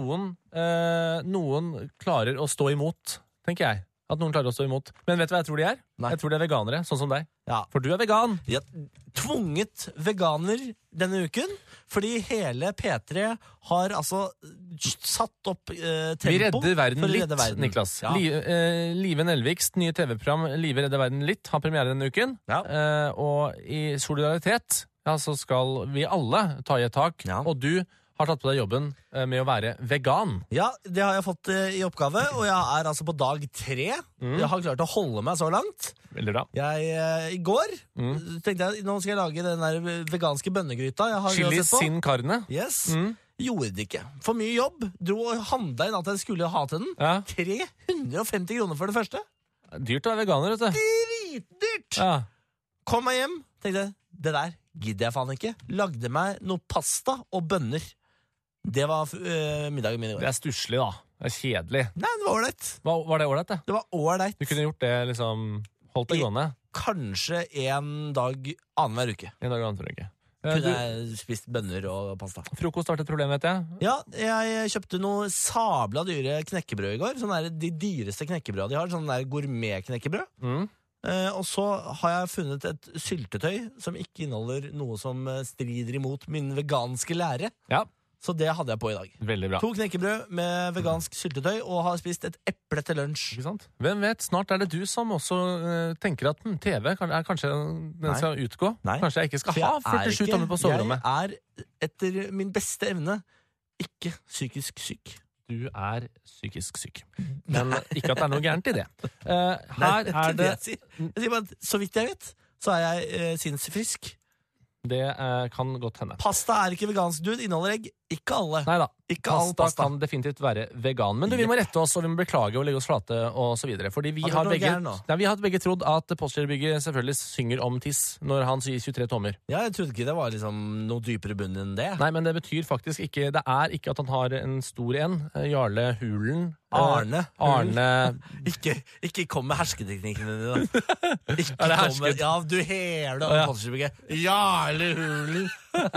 noen klarer å stå imot, tenker jeg. At noen klarer å stå imot. Men vet du hva jeg tror de er?
Nei.
Jeg tror de er veganere, sånn som deg.
Ja.
For du er vegan.
Jeg har tvunget veganer denne uken, fordi hele P3 har satt opp tempo.
Vi redder verden litt, Niklas.
Ja.
Live Nelviks nye TV-program Live redder verden litt har premiere denne uken. Ja. Og i solidaritet så skal vi alle ta i et tak. Ja. Og du har tatt på deg jobben med å være vegan. Ja, det har jeg fått i oppgave, og jeg er på dag 3. Jeg har klart å holde meg så langt. Veldig bra. I går tenkte jeg, nå skal jeg lage den der veganske bønnegryta. Chili sin carne. Yes. Gjorde det ikke. For mye jobb. Dro og handla inn at jeg skulle ha til den. Ja. 350 kroner for det første. Dyrt å være veganer, vet du. Dritdyrt! Ja. Kom meg hjem, tenkte jeg, det der
gidder jeg faen ikke. Lagde meg noe pasta og bønner. Det var middagen min i går.
Det stusslig, da. Det kjedelig.
Nei, det var ålreit.
Var det ålreit, det?
Det var ålreit.
Du kunne gjort det, liksom, holdt det gående?
Kanskje en dag annenhver uke.
En dag annenhver uke.
Kunne jeg spist bønner og pasta.
Frokost var et problem, vet jeg.
Ja, jeg kjøpte noe sabla dyre knekkebrød i går. Sånn der, de dyreste knekkebrød de har. Sånn der gourmet-knekkebrød. Og så har jeg funnet et syltetøy som ikke inneholder noe som strider imot min veganske lære.
Ja.
Så det hadde jeg på i dag.
Veldig bra.
2 knekkebrød med vegansk syltetøy og har spist et eple til lunsj.
Ikke sant? Hvem vet, snart er det du som også tenker at TV er kanskje den skal utgå.
Nei.
Kanskje jeg ikke skal ha 47 tommer på soverommet.
Jeg er etter min beste evne ikke psykisk syk.
Du er psykisk syk. Men ikke at det er noe gærent i det. Her er det...
Jeg sier bare at så vidt jeg vet, så er jeg sinnsfrisk.
Det kan godt hende.
Pasta er ikke vegansk, dude. Inneholder egg. Ikke alle.
Neida.
Ikke all
Pasta kan definitivt være vegan. Men vi må rette oss, og vi må beklage og legge oss flate og så videre. Fordi vi har begge trodd at Postgirobygget selvfølgelig synger om tiss når han sier 23 tommer.
Ja, jeg trodde ikke det var liksom noe dypere bunn enn det.
Nei, men det betyr faktisk ikke. Det er ikke at han har en stor en. Jarle Hulen.
Arne.
Ikke
kom med hersketeknikkene dine. Ikke kom med... Ja, du hever det om Postgirobygget. Jarle Hulen.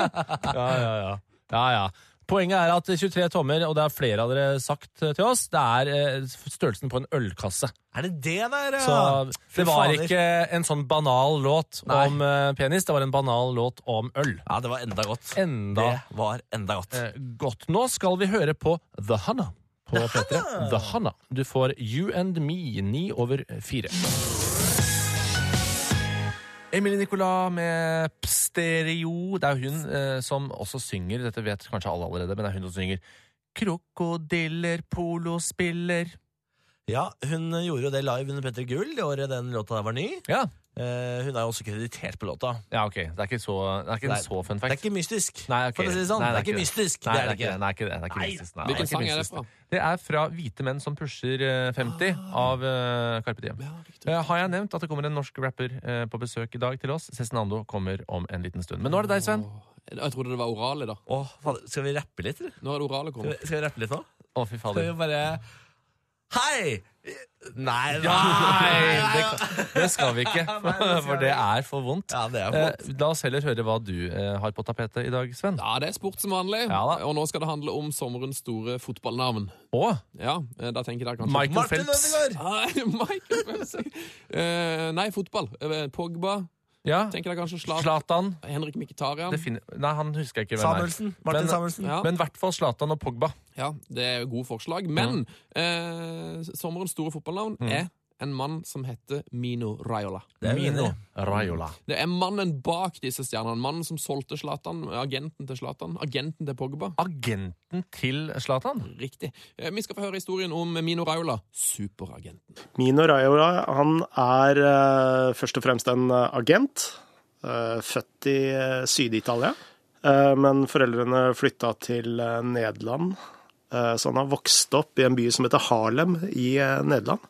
Ja. Poenget er at 23 tommer, og det er flere av dere sagt til oss, det er størrelsen på en ølkasse.
Er det det der? Ja?
Så det var ikke en sånn banal låt om penis, det var en banal låt om øl.
Ja, det var enda godt.
Det
var enda godt.
Godt. Nå skal vi høre på The Hanna på P3. The Hanna. Du får You and Me 9/4. Emilie Nicolas med Stereo. Det er hun som også synger, dette vet kanskje alle allerede, men det er hun som synger Krokodiller, polospiller.
Ja, hun gjorde jo det live under Petter Gull det året den låta der var ny.
Ja.
Hun er jo også kreditert på låta.
Ja, ok. Det er ikke så fun fact.
Det er ikke mystisk.
Nei, okay.
For å si det sånn. Det er ikke mystisk.
Nei, det er ikke mystisk. Nei,
hvilken sang er det fra?
Det er fra Hvite menn som pusher 50 av Carpe Diem. Ja, har jeg nevnt at det kommer en norsk rapper på besøk i dag til oss? Cezinando kommer om en liten stund. Men nå er det deg, Sven.
Jeg trodde det var orale da.
Skal vi rappe litt, eller?
Nå er det orale kommet.
Skal vi rappe litt nå?
Fy fader.
Skal vi bare... Hei! Nei,
det skal vi ikke, for det er for vondt.
Ja, det er for vondt.
La oss heller høre hva du har på tapetet i dag, Sven.
Ja, det er sport som vanlig, og nå skal det handle om sommerens store fotballnavn. Ja, da tenker dere kanskje
Michael Phelps.
Michael Phelps. Nei, fotball. Pogba.
Ja.
Tenker dere kanskje
Zlatan.
Henrik Mkhitaryan.
Nei, han husker jeg ikke hvem
Samuelsen. Martin Samuelsen.
Ja.
Men i hvert fall Zlatan og Pogba.
Ja, det er gode forslag. Men sommerens store fotballnavn er en mann som heter Mino Raiola.
Mino Raiola.
Det er mannen bak disse stjernene. Mannen som solgte Zlatan, agenten til Zlatan, agenten til Pogba.
Agenten til Zlatan?
Riktig. Vi skal få høre historien om Mino Raiola, superagenten.
Mino Raiola, han er først og fremst en agent, født i Syd-Italia, men foreldrene flytta til Nederland, så han har vokst opp i en by som heter Harlem i Nederland.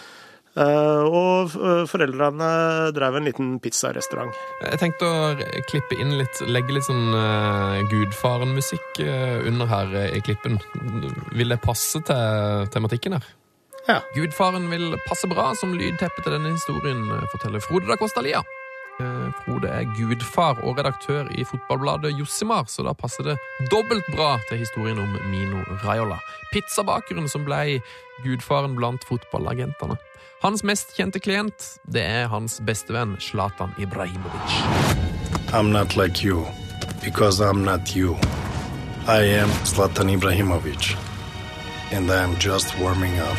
Og foreldrene drev en liten pizzarestaurant.
Jeg tenkte å klippe inn litt, legge litt sånn Gudfaren-musikk under her i klippen. Vil det passe til tematikken her?
Ja.
Gudfaren vil passe bra som lydteppe til denne historien, forteller Frode da Costa Lia. Frode er gudfar og redaktør i fotballbladet Josimar, så da passer det dobbelt bra til historien om Mino Raiola. Pizzabakeren som ble gudfaren blant fotballagentene. Hans mest kjente klient, det er hans bestevenn Zlatan Ibrahimovic.
I'm not like you, because I'm not you. I am Zlatan Ibrahimovic, and I am just warming up.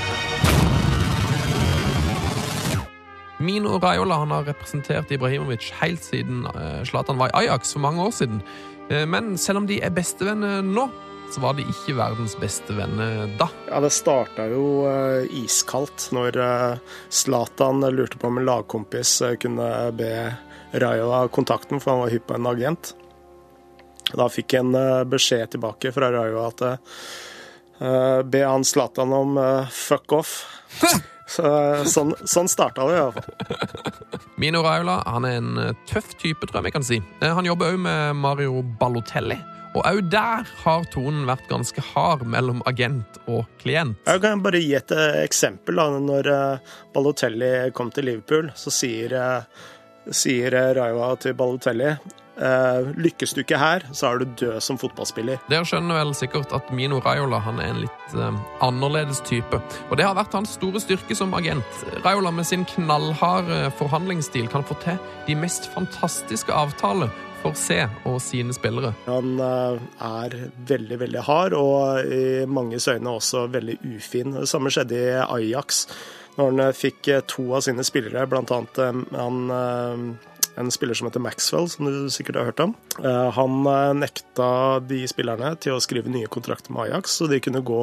Mino Raiola han har representert Ibrahimovic helt siden Zlatan var i Ajax for mange år siden. Men selv om de er bestevenner nå, så var de ikke verdens beste venner da.
Ja, det startet jo iskaldt når Zlatan lurte på om en lagkompis kunne be Raiola kontakten, for han var hypp på en agent. Da fikk en beskjed tilbake fra Raiola at be han Zlatan om fuck off. Sånn startet det i hvert fall.
Mino Raiola, han en tøff type, tror jeg vi kan si. Han jobber også med Mario Balotelli. Og også der har tonen vært ganske hard mellom agent og klient.
Jeg kan bare gi et eksempel. Når Balotelli kom til Liverpool, så sier Raiola til Balotelli, lykkes du ikke her, så er du død som fotballspiller.
Dere skjønner vel sikkert at Mino Raiola han en litt annerledes type. Og det har vært hans store styrke som agent. Raiola med sin knallharde forhandlingsstil kan få til de mest fantastiske avtaler for Se og sine spillere.
Han veldig, veldig hard, og i manges øyne også veldig ufin. Det samme skjedde i Ajax, når han fikk 2 av sine spillere, blant annet en spiller som heter Maxwell, som du sikkert har hørt om. Han nekta de spillerne til å skrive nye kontrakter med Ajax, så de kunne gå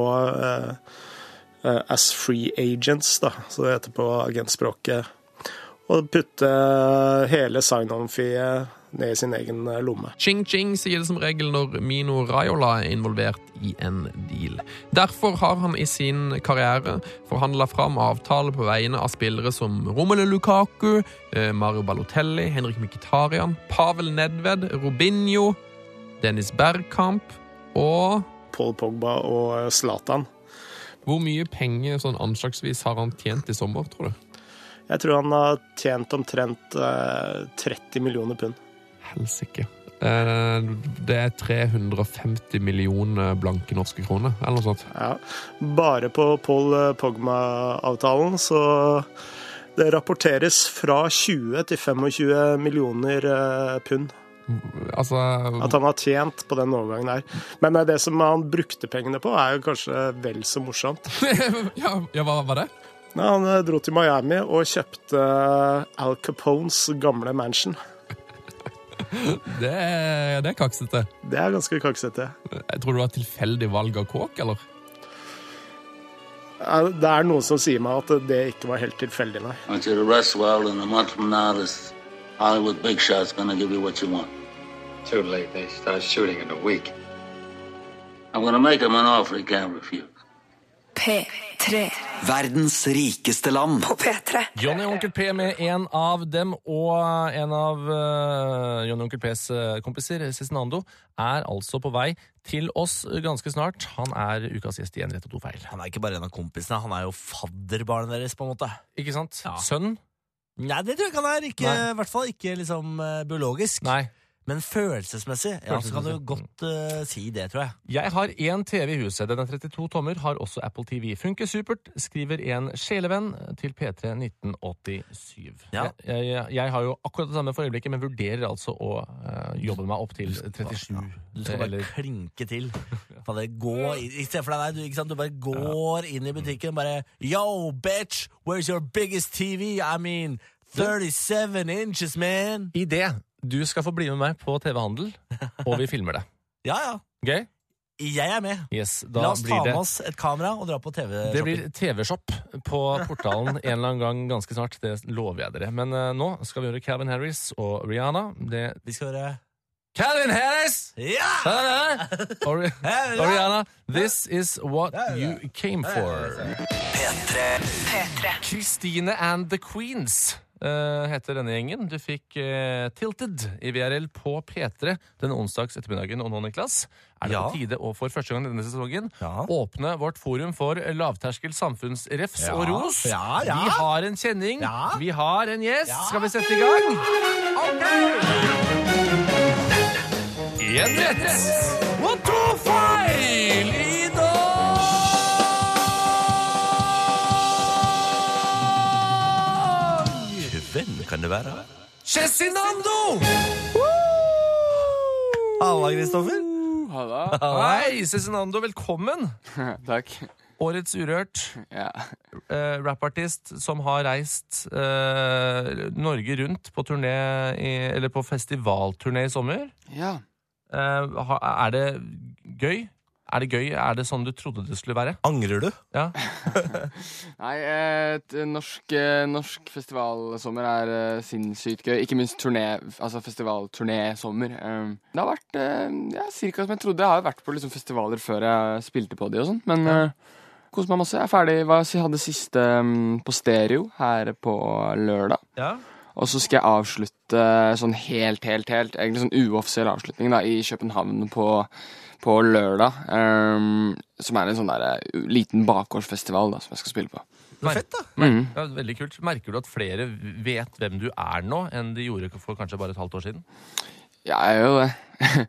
as free agents, da, så det heter på agentspråket, og putte hele sign-on-fee ned i sin egen lomme.
Ching-ching sier det som regel når Mino Raiola involvert i en deal. Derfor har han i sin karriere forhandlet fram avtaler på vegne av spillere som Romelu Lukaku, Mario Balotelli, Henrik Mkhitaryan, Pavel Nedved, Robinho, Dennis Bergkamp og
Paul Pogba og Zlatan.
Hvor mye penger sånn anslagsvis har han tjent i sommer, tror du?
Jeg tror han har tjent omtrent 30 millioner pund.
Helsike. Det 350 millioner blanke norske kroner, eller noe sånt.
Ja, bare på Paul Pogba-avtalen, så det rapporteres fra 20 til 25 millioner pund.
Altså...
At han har tjent på den overgangen der. Men det som han brukte pengene på, jo kanskje vel så morsomt.
Ja, hva var det?
Nei, han dro til Miami og kjøpte Al Capones gamle mansion.
Det er kaksete.
Det ganske kaksete.
Jeg tror det var tilfeldig valg av kåk, eller?
Det noen som sier meg at det ikke var helt tilfeldig, nei.
I want you to rest well, and a month from now, this Hollywood big shot's gonna give you what you want.
Too late. They start shooting in a week.
I'm gonna make him an offer he can't refuse.
P3.
Verdens rikeste land.
På P3.
Johnny og Onkel P med en av dem, og en av Johnny og Onkel P's kompiser, Cezinando, altså på vei til oss ganske snart. Han ukas gjest igjen, rett og to feil.
Han ikke bare en av kompisene, han jo fadderbarnet deres, på en måte.
Ikke sant?
Ja.
Sønnen?
Nei, det tror jeg ikke han ikke, i hvert fall ikke liksom biologisk.
Nei.
Men følelsesmessig, ja, så kan du godt si det, tror jeg.
Jeg har en TV i huset. Den 32 tommer, har også Apple TV. Funker supert, skriver en sjelevenn til P3 1987.
Ja.
Jeg har jo akkurat det samme for øyeblikket, men vurderer altså å jobbe meg opp til 37.
Du skal bare klinke til. I stedet for deg, ikke sant? Du bare går inn i butikken og bare Yo, bitch, where's your biggest TV? I mean, 37 inches, man.
I det. Du skal få bli med meg på TV-handel, og vi filmer det.
Ja, ja.
Gøy?
Jeg med.
Yes,
La oss ta med oss et kamera og dra på TV-shopping.
Det blir TV-shop på portalen en eller annen gang ganske snart. Det lover jeg dere. Men nå skal vi høre Calvin Harris og Rihanna.
Vi skal høre
Calvin Harris!
Ja!
Og Rihanna, This is what you came for.
P3.
Christine and the Queens heter denne gjengen. Du fikk Tilted i VRL på P3 denne onsdags ettermiddagen. Og nå, Niklas, det på tide å for første gang denne sesongen åpne vårt forum for lavterskel samfunnsrefs og ros. Vi har en kjenning, vi har en gjest. Skal vi sette i gang? En rett og to feil i dag.
Hvem kan det være?
Cezinando!
Halla, Kristoffer.
Halla.
Hei, Cezinando, velkommen.
Takk.
Årets Urørt.
Ja.
Rappartist som har reist Norge rundt på turné eller på festivalturné i sommer.
Ja.
Det gøy? Det gøy? Det sånn du trodde det skulle være?
Angrer du?
Ja.
Nei, norsk festivalsommer sinnssykt gøy. Ikke minst festivalturné-sommer. Det har vært cirka som jeg trodde. Jeg har jo vært på liksom, festivaler før jeg spilte på de og sånn, men koset meg masse. Jeg er ferdig. Hadde siste på stereo her på lørdag.
Ja.
Og så skal jeg avslutte sånn helt, egentlig sånn uoffisiell avslutning da, i København på lørdag. Som er en sånn der liten bakgårdsfestival da, som jeg skal spille på.
Fett da.
Ja, veldig kult. Merker du at flere vet hvem du er nå, enn de gjorde for kanskje bare et halvt år siden?
Ja, jeg gjør jo det.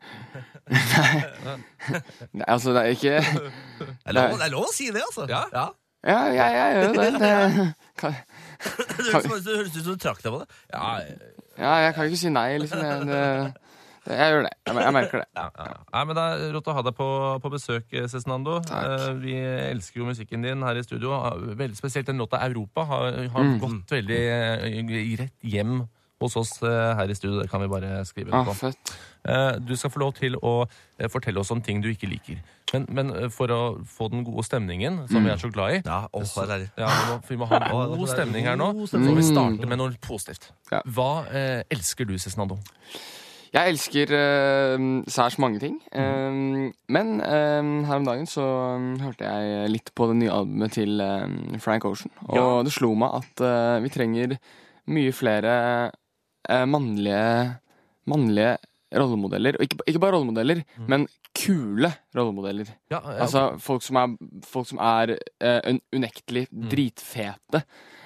Nei, altså, det er ikke...
Det er lov å si det, altså. Ja,
ja jeg gjør jo det.
Det høres ut som du trakk deg på det.
Ja, jeg kan ikke si nei, liksom. Jeg gjør det. Jeg merker det.
Nei, men det er rått å ha deg på besøk, Cezinando. Vi elsker jo musikken din her i studio. Veldig spesielt den låta Europa har gått veldig rett hjem hos oss her i studio. Det kan vi bare skrive på.
Fett.
Du skal få lov til å fortelle oss om ting du ikke liker. Men for å få den gode stemningen, som vi er så glad i, vi må ha en god stemning her nå, så vi starter med noe positivt. Hva elsker du, Cezinando?
Jeg elsker særs mange ting. Men her om dagen så hørte jeg litt på det nye albumet til Frank Ocean. Og det slo meg at vi trenger mye flere mannlige rollemodeller. Og ikke bare rollemodeller, men kule rollemodeller. Altså folk som er unektelig dritfete.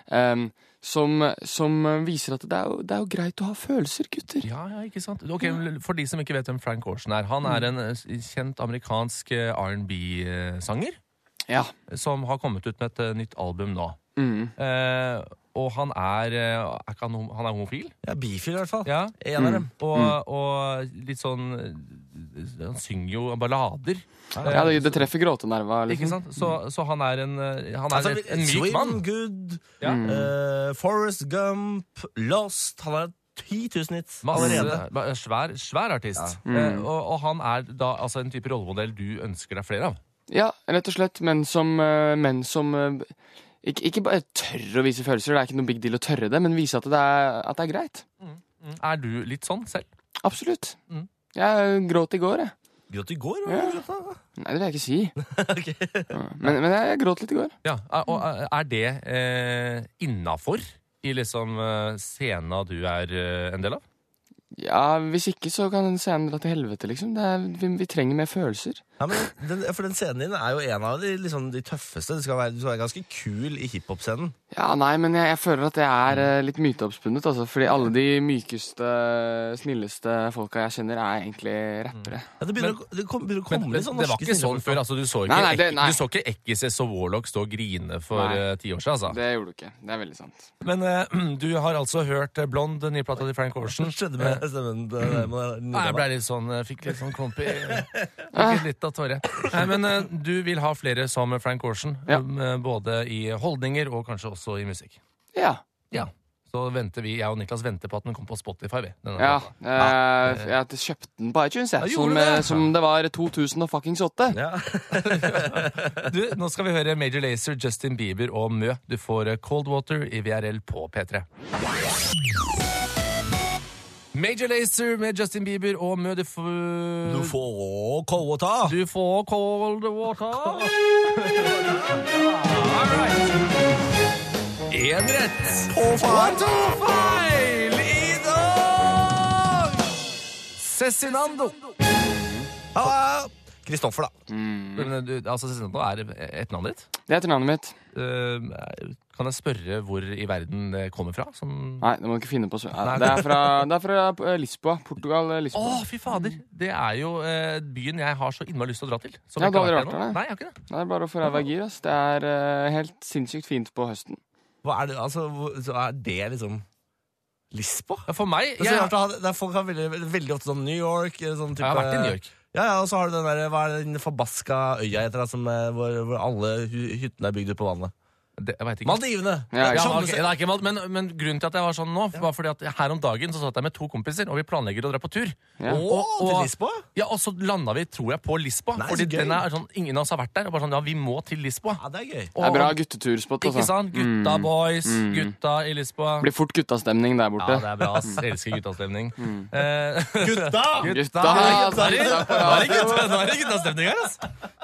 Som viser at det er jo greit å ha følelser, gutter.
Ja, ikke sant? Ok, for de som ikke vet hvem Frank Ocean er, han er en kjent amerikansk R&B-sanger, som har kommet ut med et nytt album nå. Og han er homofil? Ja, bifil i hvert fall. Ja. En av dem. Og litt sånn, han synger jo ballader.
Ja, det treffer gråtenerva, liksom.
Ikke sant? Så han er en myk mann.
Swim Good, Forrest Gump, Lost, han er 10 000 hits allerede.
Svær artist. Og han er da altså en type rollemodell du ønsker deg flere av?
Ja, rett og slett, men som ikke bare tørre å vise følelser, det er ikke noe big deal å tørre det, men vise at det er greit.
Er du litt sånn selv?
Absolutt. Jeg gråt i går, jeg.
Gråt i går?
Nei, det vil jeg ikke si. Men jeg gråt litt i går.
Ja, og er det innafor i liksom scenen du er en del av?
Ja, hvis ikke så kan den scenen dra til helvete, liksom. Vi trenger mer følelser.
Ja, men for den scenen din er jo en av de tøffeste. Du skal være ganske kul i hiphop-scenen.
Ja, nei, men jeg føler at det er litt myteoppspunnet, altså. Fordi alle de mykeste, snilleste folka jeg kjenner er egentlig rappere.
Ja, det begynner å komme litt sånn norske.
Det var ikke sånn før, altså. Du så ikke Ekises og Warlock stå og grine for 10 år siden, altså.
Det gjorde du ikke. Det er veldig sant.
Men du har altså hørt Blond, den nye plata til Frank Ocean.
Skjedde med stemmen?
Jeg ble litt sånn, fikk litt sånn klump i litt av tåre. Nei, men du vil ha flere som Frank Ocean, både i holdninger og kanskje også i musikk.
Ja.
Så venter jeg og Niklas venter på at den kom på Spotify.
Jeg kjøpte den på iTunes, som det var 2008.
Nå skal vi høre Major Lazer, Justin Bieber og Mø. Du får Cold Water i VRL på P3. Major Lazer med Justin Bieber og Mø. Du
får Cold Water.
Du får Cold Water. All right. En rett og to feil i dag. Cezinando.
Kristoffer, da.
Altså, Cezinando er et navn ditt?
Det er et navnet mitt.
Kan jeg spørre hvor i verden det kommer fra?
Nei, det må du ikke finne på. Det er fra Lisboa, Portugal. Lisboa.
Fy fader. Det er jo byen jeg har så innmari lyst til å dra til.
Du har aldri vært der?
Nei, jeg har ikke det.
Det er bare å få ræva i gir. Det er helt sinnssykt fint på høsten.
Hva er det, altså, så er det liksom Lisboa?
Ja, for meg
folk har veldig ofte sånn New York sånn type,
jeg har vært i New York.
Ja, og så har du den der, hva er den forbaska øya heter det, hvor alle hyttene er bygd ut på vannet?
Jeg vet ikke.
Maldivene!
Men grunnen til at jeg var sånn nå, var fordi at her om dagen så satt jeg med 2 kompiser, og vi planlegger å dra på tur.
Til Lisboa?
Ja, og så landet vi, tror jeg, på Lisboa. Fordi den er sånn, ingen av oss har vært der. Og bare sånn, vi må til Lisboa.
Ja, det er gøy.
Det er bra gutteturspott.
Ikke sant? Gutta boys, gutta i Lisboa.
Blir fort guttastemning der borte.
Ja, det er bra, ass. Jeg elsker guttastemning.
Gutta!
Gutta!
Nå er det guttastemning her, ass.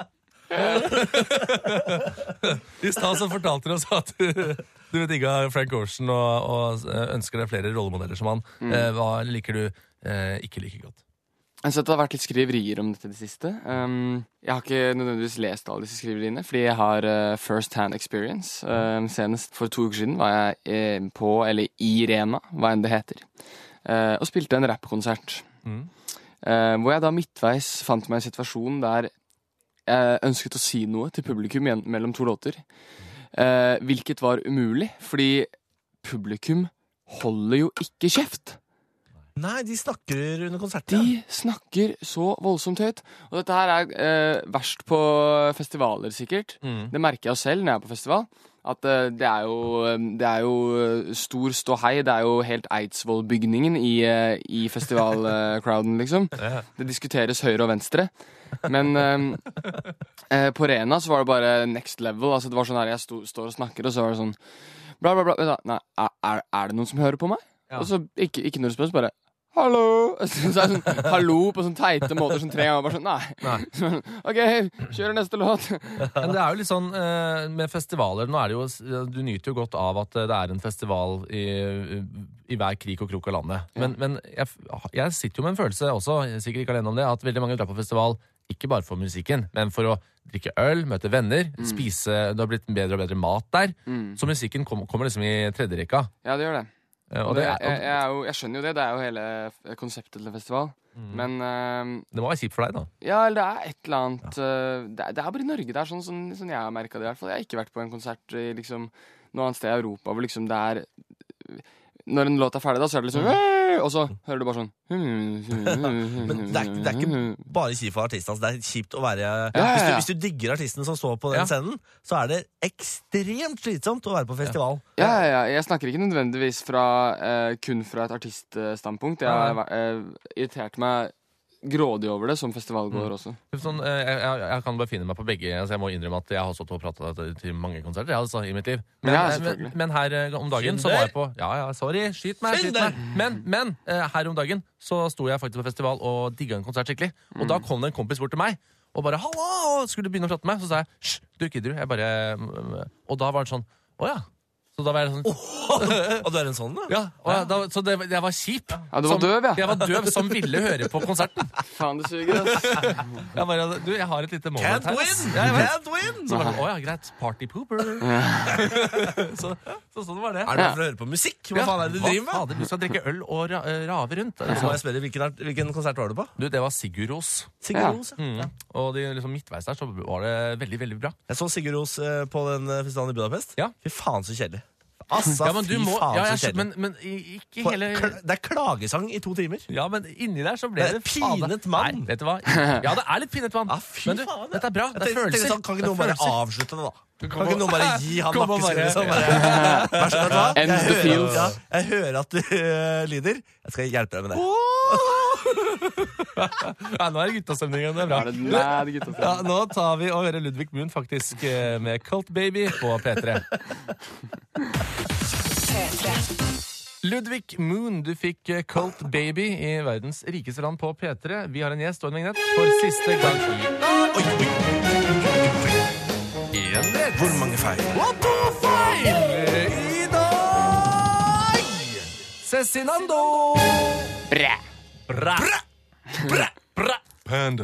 I stad så fortalte du oss at du digga Frank Ocean og ønsker deg flere rollemodeller som han. Hva liker du ikke like godt?
Så det har vært litt skriverier om dette det siste. Jeg har ikke nødvendigvis lest alle disse skriveriene, fordi jeg har first hand experience. Senest for 2 uker siden var jeg på, eller i Rena, hva enn det heter, og spilte en rappkonsert. Hvor jeg da midtveis fant meg en situasjon der jeg ønsket å si noe til publikum mellom 2 låter. Hvilket var umulig, fordi publikum holder jo ikke kjeft.
Nei, de snakker under konserten.
De snakker så voldsomt høyt. Og dette her er verst på festivaler, sikkert. Det merker jeg jo selv når jeg er på festival. At det er jo stor ståhei. Det er jo helt Eidsvoll-bygningen i festivalcrowden, liksom. Det diskuteres høyre og venstre. Men på Rena så var det bare next level. Altså det var sånn her, jeg står og snakker, og så var det sånn bla bla bla. Nei, er det noen som hører på meg? Ja. Og så ikke noe spørsmål, bare hallo! Så er det sånn hallo på sånn teite måter, sånn 3 ganger, bare sånn nei. Ok, kjører neste låt.
Men det er jo litt sånn med festivaler, nå er det jo, du nyter jo godt av at det er en festival i hver krik og krok av landet. Men jeg sitter jo med en følelse også, sikkert ikke alene om det, at veldig mange drar på festival, ikke bare for musikken, men for å drikke øl, møte venner, spise, det har blitt bedre og bedre mat der, så musikken kommer liksom i 3. rekka.
Ja, det gjør det. Og jeg skjønner jo det er jo hele konseptet til festival. Men
det må være kjipt for deg da.
Ja, eller det er et eller annet det er bare i Norge, det er sånn jeg har merket det i hvert fall. Jeg har ikke vært på en konsert i liksom noe annet sted i Europa hvor liksom det er når en låt er ferdig da, så er det liksom og så hører du bare sånn
Men det er ikke bare kjipt for artisten, det er kjipt å være hvis du digger artisten som står på den scenen, så er det ekstremt slitsomt å være på festival.
Ja, jeg snakker ikke nødvendigvis kun fra et artiststandpunkt. Jeg har irritert meg grådig over det som festivalgåer også.
Sånn, jeg kan bare finne meg på begge, så jeg må innrømme at jeg har stått og pratet til mange konserter altså, i mitt liv. Men her om dagen så var jeg på sorry, skyt meg. Men her om dagen så sto jeg faktisk på festival og digget en konsert skikkelig. Og da kom det en kompis bort til meg og bare, hallo, skulle begynne å prate med meg. Så sa jeg, du gidder du? Og da var det sånn, åja. Så da var jeg sånn
Og du er en sånn da?
Ja, så jeg var kjip.
Ja, du var døv, ja.
Jeg var døv som ville høre på konserten.
Faen, det suger, ass.
Jeg har et lite moment her.
Can't win!
Så var det, åja, greit, party pooper. Så sånn var det.
Er det for å høre på musikk? Hva faen er det du driver med?
Fader, du skal drikke øl og rave rundt.
Så må jeg spørre, hvilken konsert var du på?
Det var Sigur Ros. Og liksom midtveis der så var det veldig, veldig bra.
Jeg så Sigur Ros på den festivalen i Budapest.
Ja.
Fy faen så kjedelig. Altså,
men
fy faen så kjedelig.
Men ikke hele
Det er klagesang i 2 timer.
Ja, men inni der så ble det
pinet mann.
Nei, vet du hva? Ja, det er litt pinet mann.
Fy
men
faen.
Dette er bra, det er følelser.
Sånn, kan ikke noen bare avslutte det da? Kan ikke noen bare gi han nakkeskudd liksom? Vær så god, jeg hører at du lider. Jeg skal hjelpe deg med det.
Ja, nå er det guttastemningen, det er bra. Nå tar vi og hører Ludvig Moon faktisk med Cult Baby på P3. Ludvig Moon, du fikk Cult Baby i verdens rikeste land på P3. Vi har en gjest og en vignett for siste gang
Hvor mange feil?
Og 2 feil i dag! Cezinando!
Bra!
Panda.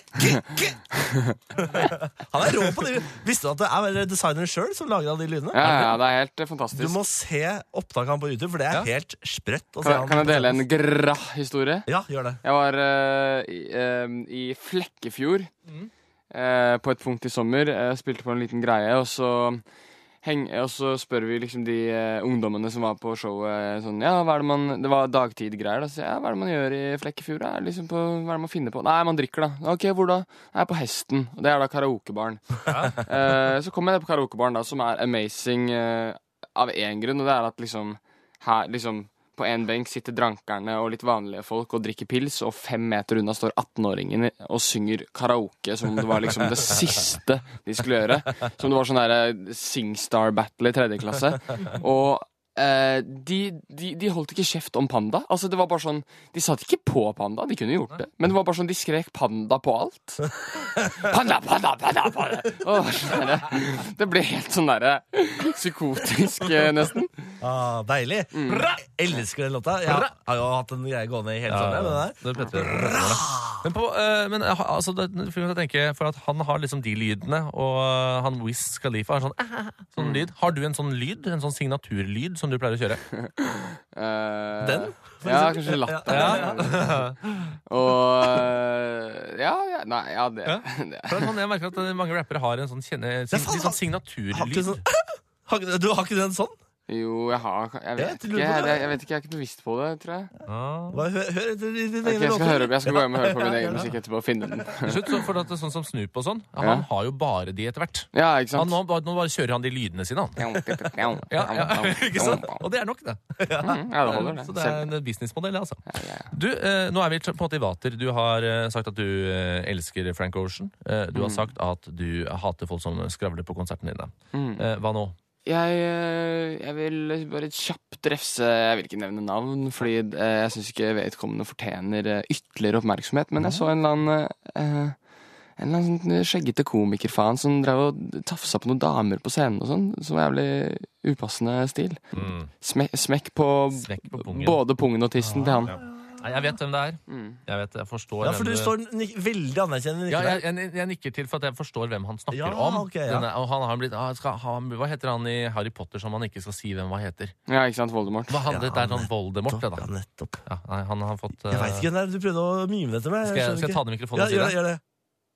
Han er rå på det. Visste du at det er designeren selv som lager alle de lydene?
Ja, det er helt fantastisk.
Du må se opptaket han på YouTube, for det er helt sprøtt å se han.
Kan jeg dele en grah-historie?
Ja, gjør det.
Jeg var i Flekkefjord på et punkt i sommer. Jeg spilte på en liten greie, og så spør vi liksom de ungdommene som var på showet sånn, ja, det var dagtid-greier da, så ja, hva er det man gjør i Flekkefjord? Hva er det man finner på? Nei, man drikker da. Ok, hvor da? Nei, på Hesten, og det er da karaokebaren. Så kom jeg på karaokebaren da, som er amazing av en grunn, og det er at liksom, her, liksom, på en benk sitter drankerne og litt vanlige folk og drikker pils, og 5 meter unna står 18-åringen og synger karaoke som om det var liksom det siste de skulle gjøre. Som det var sånn der Singstar Battle i 3. klasse. Og De holdt ikke kjeft om panda. Altså det var bare sånn, de satt ikke på panda, de kunne gjort det. Men det var bare sånn, de skrek panda på alt. Panda, panda, panda, panda. Det ble helt sånn der psykotisk nesten.
Deilig. Jeg elsker den låta. Jeg har jo hatt en greie gående i hele sommer.
Men altså, jeg tenker, for at han har liksom de lydene, og han Wiz Khalifa har sånn lyd. Har du en sånn lyd, en sånn signaturlyd som du pleier å kjøre? Den?
Ja, kanskje latter. Og det.
Jeg merker at mange rappere har en sånn signaturlyd.
Du har ikke den sånn?
Jo, jeg vet ikke, jeg er ikke bevisst på det, tror jeg.
Hør etter din egen
Jeg skal gå hjem og høre på min egen musikk etterpå og finne den.
Slutt, for at det er sånn som Snoop og sånn, han har jo bare de etter hvert.
Ja, ikke sant?
Nå bare kjører han de lydene sine, han. Ikke sant? Og det er nok, det.
Ja, det holder det.
Så det er en businessmodell, altså. Du, nå er vi på en måte i vater. Du har sagt at du elsker Frank Ocean. Du har sagt at du hater folk som skravler på konsertene dine. Hva nå?
Jeg vil bare kjapt refse. Jeg vil ikke nevne navn, fordi jeg synes ikke vedkommende fortjener ytterligere oppmerksomhet. Men jeg så en eller annen skjeggete komikerfaen som drev og tafsa på noen damer på scenen og sånn, som var jævlig upassende stil. Smekk på både pungen og tissen til han.
Jeg vet hvem det er. Jeg forstår.
Ja, for du står veldig anerkjennende.
Ja, jeg nikker til for at jeg forstår hvem han snakker om.
Okay,
og han har blitt, hva heter han i Harry Potter som han ikke skal si hvem hva heter?
Ja, ikke sant, Voldemort.
Det er sånn Voldemort, det da.
Ja, nettopp.
Ja, han har fått...
Jeg vet ikke hvem det er, du prøvde å mime dette med.
Skal jeg ta ned mikrofonen og si det?
Gjør det.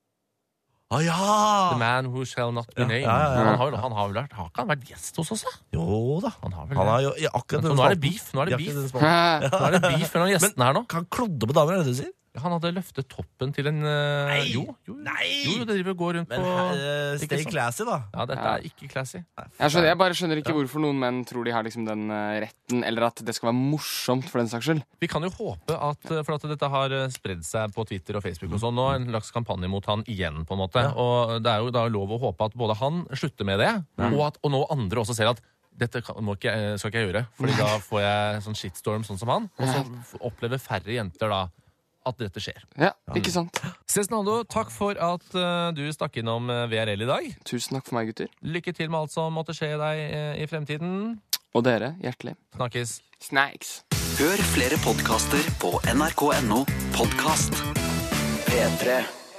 Ja!
The man who shall not be named. Han har ikke han vært gjest hos oss, da?
Jo da.
Han
har jo akkurat
nå er det beef. Nå er det beef mellom gjestene her nå.
Kan klodde på damer, er det du sier?
Han hadde løftet toppen til en... Jo, det driver og går rundt på...
Stay classy, da.
Ja, dette er ikke classy.
Jeg bare skjønner ikke hvorfor noen menn tror de har liksom den retten, eller at det skal være morsomt for den saks skyld.
Vi kan jo håpe for at dette har spredd seg på Twitter og Facebook og sånn, nå en slags kampanje mot han igjen, på en måte. Og det er jo da lov å håpe at både han slutter med det, og nå andre også ser at dette skal ikke jeg gjøre, fordi da får jeg sånn shitstorm sånn som han, og så opplever færre jenter da at dette skjer.
Ja, ikke sant.
Cezinando, takk for at du stakk innom VRL i dag.
Tusen takk for meg, gutter.
Lykke til med alt som måtte skje deg i fremtiden.
Og dere, hjertelig.
Snakkes.
Snacks.
Hør flere podcaster på nrk.no podcast. P3.